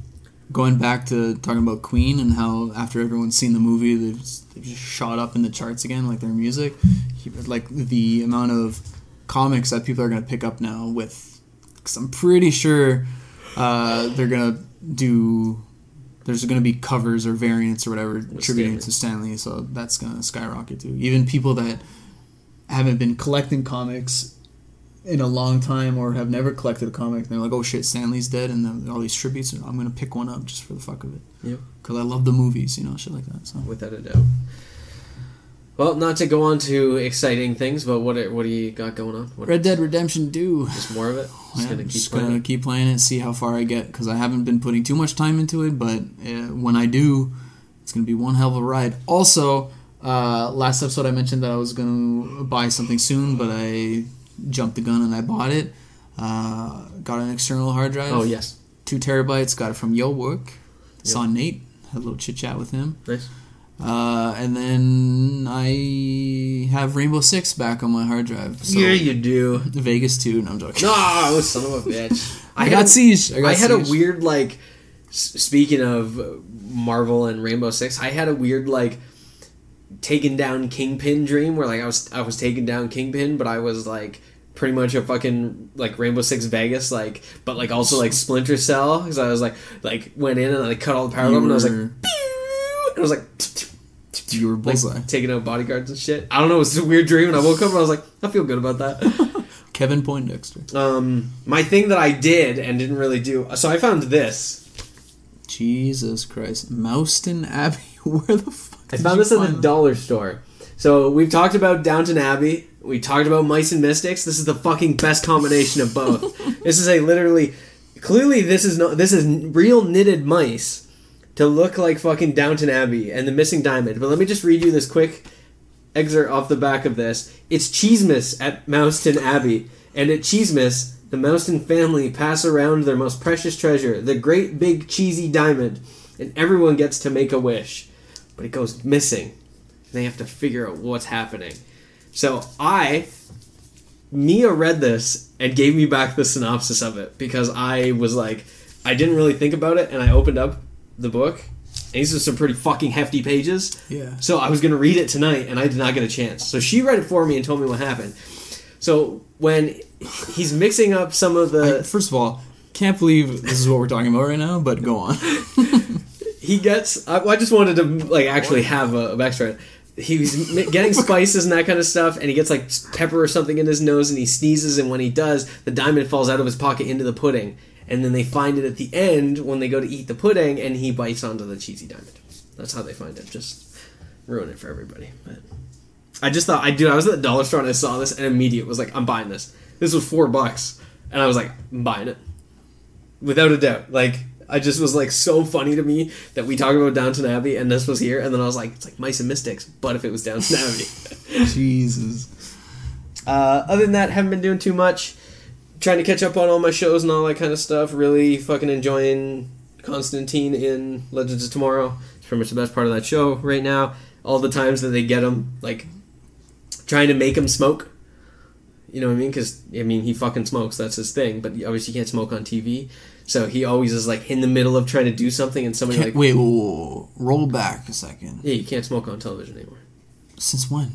going back to talking about Queen and how after everyone's seen the movie, they've just shot up in the charts again, like their music. Like the amount of comics that people are going to pick up now with, because I'm pretty sure they're going to do, there's going to be covers or variants or whatever attributing to Stan Lee, so that's going to skyrocket too. Even people that haven't been collecting comics in a long time or have never collected a comic, they're like, oh shit, Stan Lee's dead, and all these tributes, I'm going to pick one up just for the fuck of it. Yep. Because I love the movies, shit like that. So. Without a doubt. Well, not to go on to exciting things, but what do you got going on? Red Dead Redemption 2. Just more of it? Just gonna keep playing it, see how far I get, because I haven't been putting too much time into it, but when I do, it's going to be one hell of a ride. Also, last episode I mentioned that I was going to buy something soon, but I jumped the gun and I bought it. Got an external hard drive. Oh, yes. 2 terabytes. Got it from Yo Work. Saw Nate. Had a little chit chat with him. Nice. And then I have Rainbow Six back on my hard drive. So yeah, you do. Vegas 2. No, I'm joking. No, son of a bitch. I got Siege. I had a weird, like, speaking of Marvel and Rainbow Six, I had a weird, like, taken down Kingpin dream where, like, I was taking down Kingpin, but I was, like, pretty much a fucking, like, Rainbow Six Vegas, like, but, like, also, like, Splinter Cell, because I was, like, went in and I cut all the power up and I was, like, pew! And I was, like, you were bullseye. Like, taking out bodyguards and shit. I don't know, it was a weird dream, and I woke up and I was like, I feel good about that. Kevin Poindexter. My thing that I did and didn't really do, so I found this. Jesus Christ. Mouston Abbey? Where the fuck I found this at the dollar store. So we've talked about Downton Abbey. We talked about Mice and Mystics. This is the fucking best combination of both. This is clearly this is real knitted mice to look like fucking Downton Abbey and the Missing Diamond. But let me just read you this quick excerpt off the back of this. It's Cheesemas at Mouston Abbey, and at Cheesemas, the Mouston family pass around their most precious treasure, the great big cheesy diamond, and everyone gets to make a wish. But it goes missing, and they have to figure out what's happening. So Mia read this and gave me back the synopsis of it, because I was like, I didn't really think about it, and I opened up the book, and these are some pretty fucking hefty pages. Yeah. So I was going to read it tonight, and I did not get a chance. So she read it for me and told me what happened. So when he's mixing up some of the... First of all, can't believe this is what we're talking about right now, but go on. He gets... I just wanted to like actually have a backstory. He's getting spices and that kind of stuff, and he gets like pepper or something in his nose, and he sneezes, and when he does, the diamond falls out of his pocket into the pudding. And then they find it at the end when they go to eat the pudding, and he bites onto the cheesy diamond. That's how they find it. Just ruin it for everybody. But I just thought, I was at the dollar store and I saw this, and immediately was like, I'm buying this. This was $4, and I was like, I'm buying it. Without a doubt. Like, I just was like so funny to me that we talk about Downton Abbey, and this was here, and then I was like, it's like Mice and Mystics, but if it was Downton Abbey. Jesus. Other than that, haven't been doing too much. Trying to catch up on all my shows and all that kind of stuff. Really fucking enjoying Constantine in Legends of Tomorrow. It's pretty much the best part of that show right now. All the times that they get him, like, trying to make him smoke. You know what I mean? Because, I mean, he fucking smokes. That's his thing. But obviously you can't smoke on TV. So he always is, like, in the middle of trying to do something and somebody, like... Wait, roll back a second. Yeah, you can't smoke on television anymore. Since when?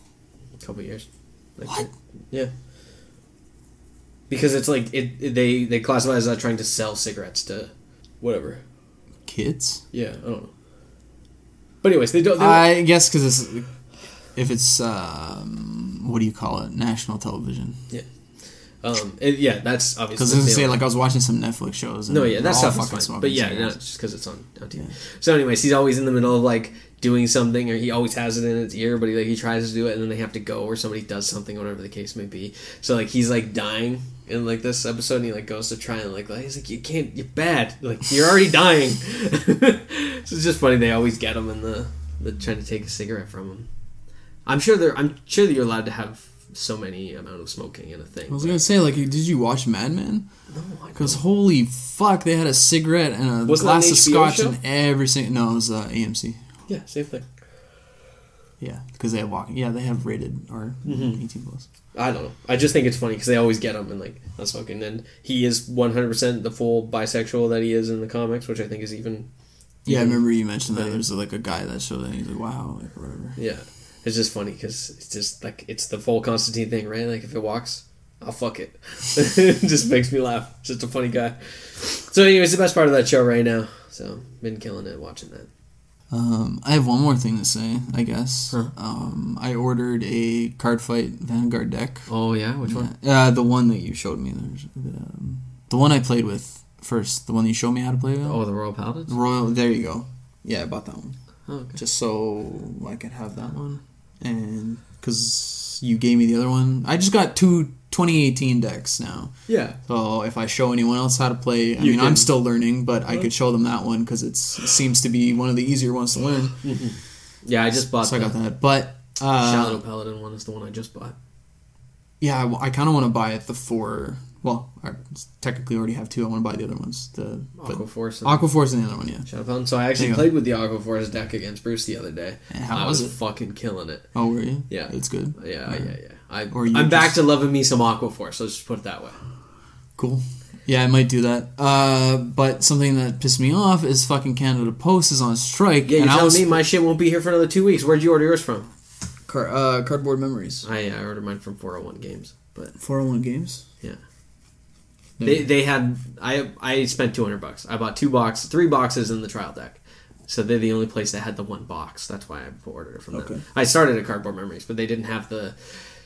A couple years. Like, What? Yeah. Because it's like they classify as trying to sell cigarettes to whatever Kids. Yeah, I don't know. But anyways, they don't. I guess because if it's what do you call it? National television. Yeah. Yeah, that's obviously. Because I was gonna say, like, I was watching some Netflix shows. No, yeah, that stuff is fine. But yeah, no, just because it's on TV. Yeah. So anyways, he's always in the middle of like doing something, or he always has it in his ear, but he tries to do it, and then they have to go, or somebody does something, whatever the case may be. So like he's like dying in like this episode, and he like goes to try and like he's like, you can't, you're bad, like you're already dying. So it's just funny they always get him, and the trying to take a cigarette from him. I'm sure that you're allowed to have so many amount of smoking in a thing. I was gonna say, like, did you watch Mad Men? No, because holy fuck, they had a cigarette and a glass of scotch in every single. No, it was AMC. Yeah, same thing. Yeah, because they have walking. Yeah, they have rated R, 18 plus. I don't know. I just think it's funny because they always get him and like that's fucking. And he is 100% the full bisexual that he is in the comics, which I think is even. Yeah, I remember you mentioned that there's like a guy that showed that and he's like, wow, like whatever. Yeah, it's just funny because it's just like it's the full Constantine thing, right? Like if it walks, I'll fuck it. It just makes me laugh. Just a funny guy. So, anyways, the best part of that show right now. So, been killing it watching that. I have one more thing to say, I guess. Huh. I ordered a Card Fight Vanguard deck. Oh yeah, which one? The one that you showed me. The one I played with first. The one that you showed me how to play with. Oh, the Royal Paladins. Royal. There you go. Yeah, I bought that one. Oh, okay. Just so I could have that one, and because you gave me the other one, I just got 2 2018 decks now. Yeah. So if I show anyone else how to play, I'm still learning, but I could show them that one because it seems to be one of the easier ones to learn. Yeah, I just bought. So I got that, but Shadow Paladin one is the one I just bought. Yeah, I kind of want to buy it the 4. Well, I technically already have 2. I want to buy the other ones. Aquaforce. Aquaforce and the other one, yeah. Shadow Paladin. So I actually played with the Aquaforce deck against Bruce the other day. And how I was was it? fucking killing it. Oh, were you? Yeah. It's good? Yeah. I'm back to loving me some Aquaforce. Let's just put it that way. Cool. Yeah, I might do that. But something that pissed me off is fucking Canada Post is on strike. Yeah, you're telling me my shit won't be here for another 2 weeks. Where'd you order yours from? Cardboard Memories. I ordered mine from 401 Games. But 401 Games? Yeah. They had... I spent $200. I bought 3 boxes in the trial deck. So they're the only place that had the one box. That's why I ordered it from them. I started at Cardboard Memories, but they didn't have the...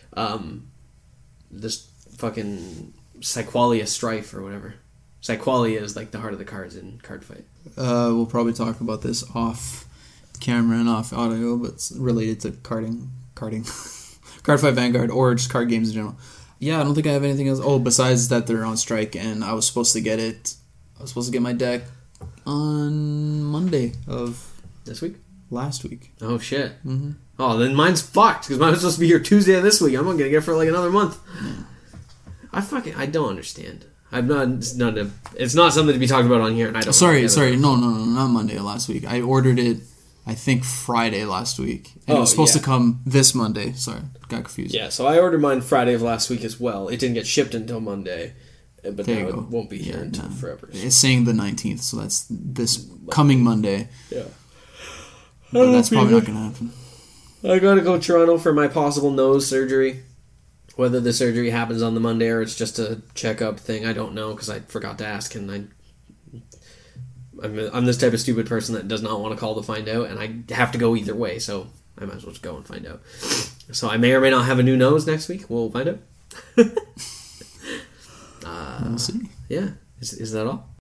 this fucking Psyqualia Strife or whatever. Psyqualia is like the heart of the cards in Card Fight. We'll probably talk about this off camera and off audio, but it's related to carding. Card Fight Vanguard, or just card games in general. Yeah, I don't think I have anything else. Oh, besides that they're on strike, and I was supposed to get my deck on Monday of... This week? Last week. Oh, shit. Mm-hmm. Oh, then mine's fucked, because mine was supposed to be here Tuesday of this week. I'm not going to get it for like another month. Yeah. I don't understand. It's not something to be talked about on here, and I don't... Sorry, no, not Monday, last week. I ordered it, I think, Friday last week. And it was supposed to come this Monday. Sorry, got confused. Yeah, so I ordered mine Friday of last week as well. It didn't get shipped until Monday, but now it won't be here until forever. So. It's saying the 19th, so that's this coming Monday. Yeah. But that's probably not going to happen. I gotta go to Toronto for my possible nose surgery. Whether the surgery happens on the Monday or it's just a checkup thing, I don't know, because I forgot to ask, and I'm this type of stupid person that does not want to call to find out, and I have to go either way, so I might as well just go and find out. So I may or may not have a new nose next week. We'll find out. We'll see. Yeah. Is that all?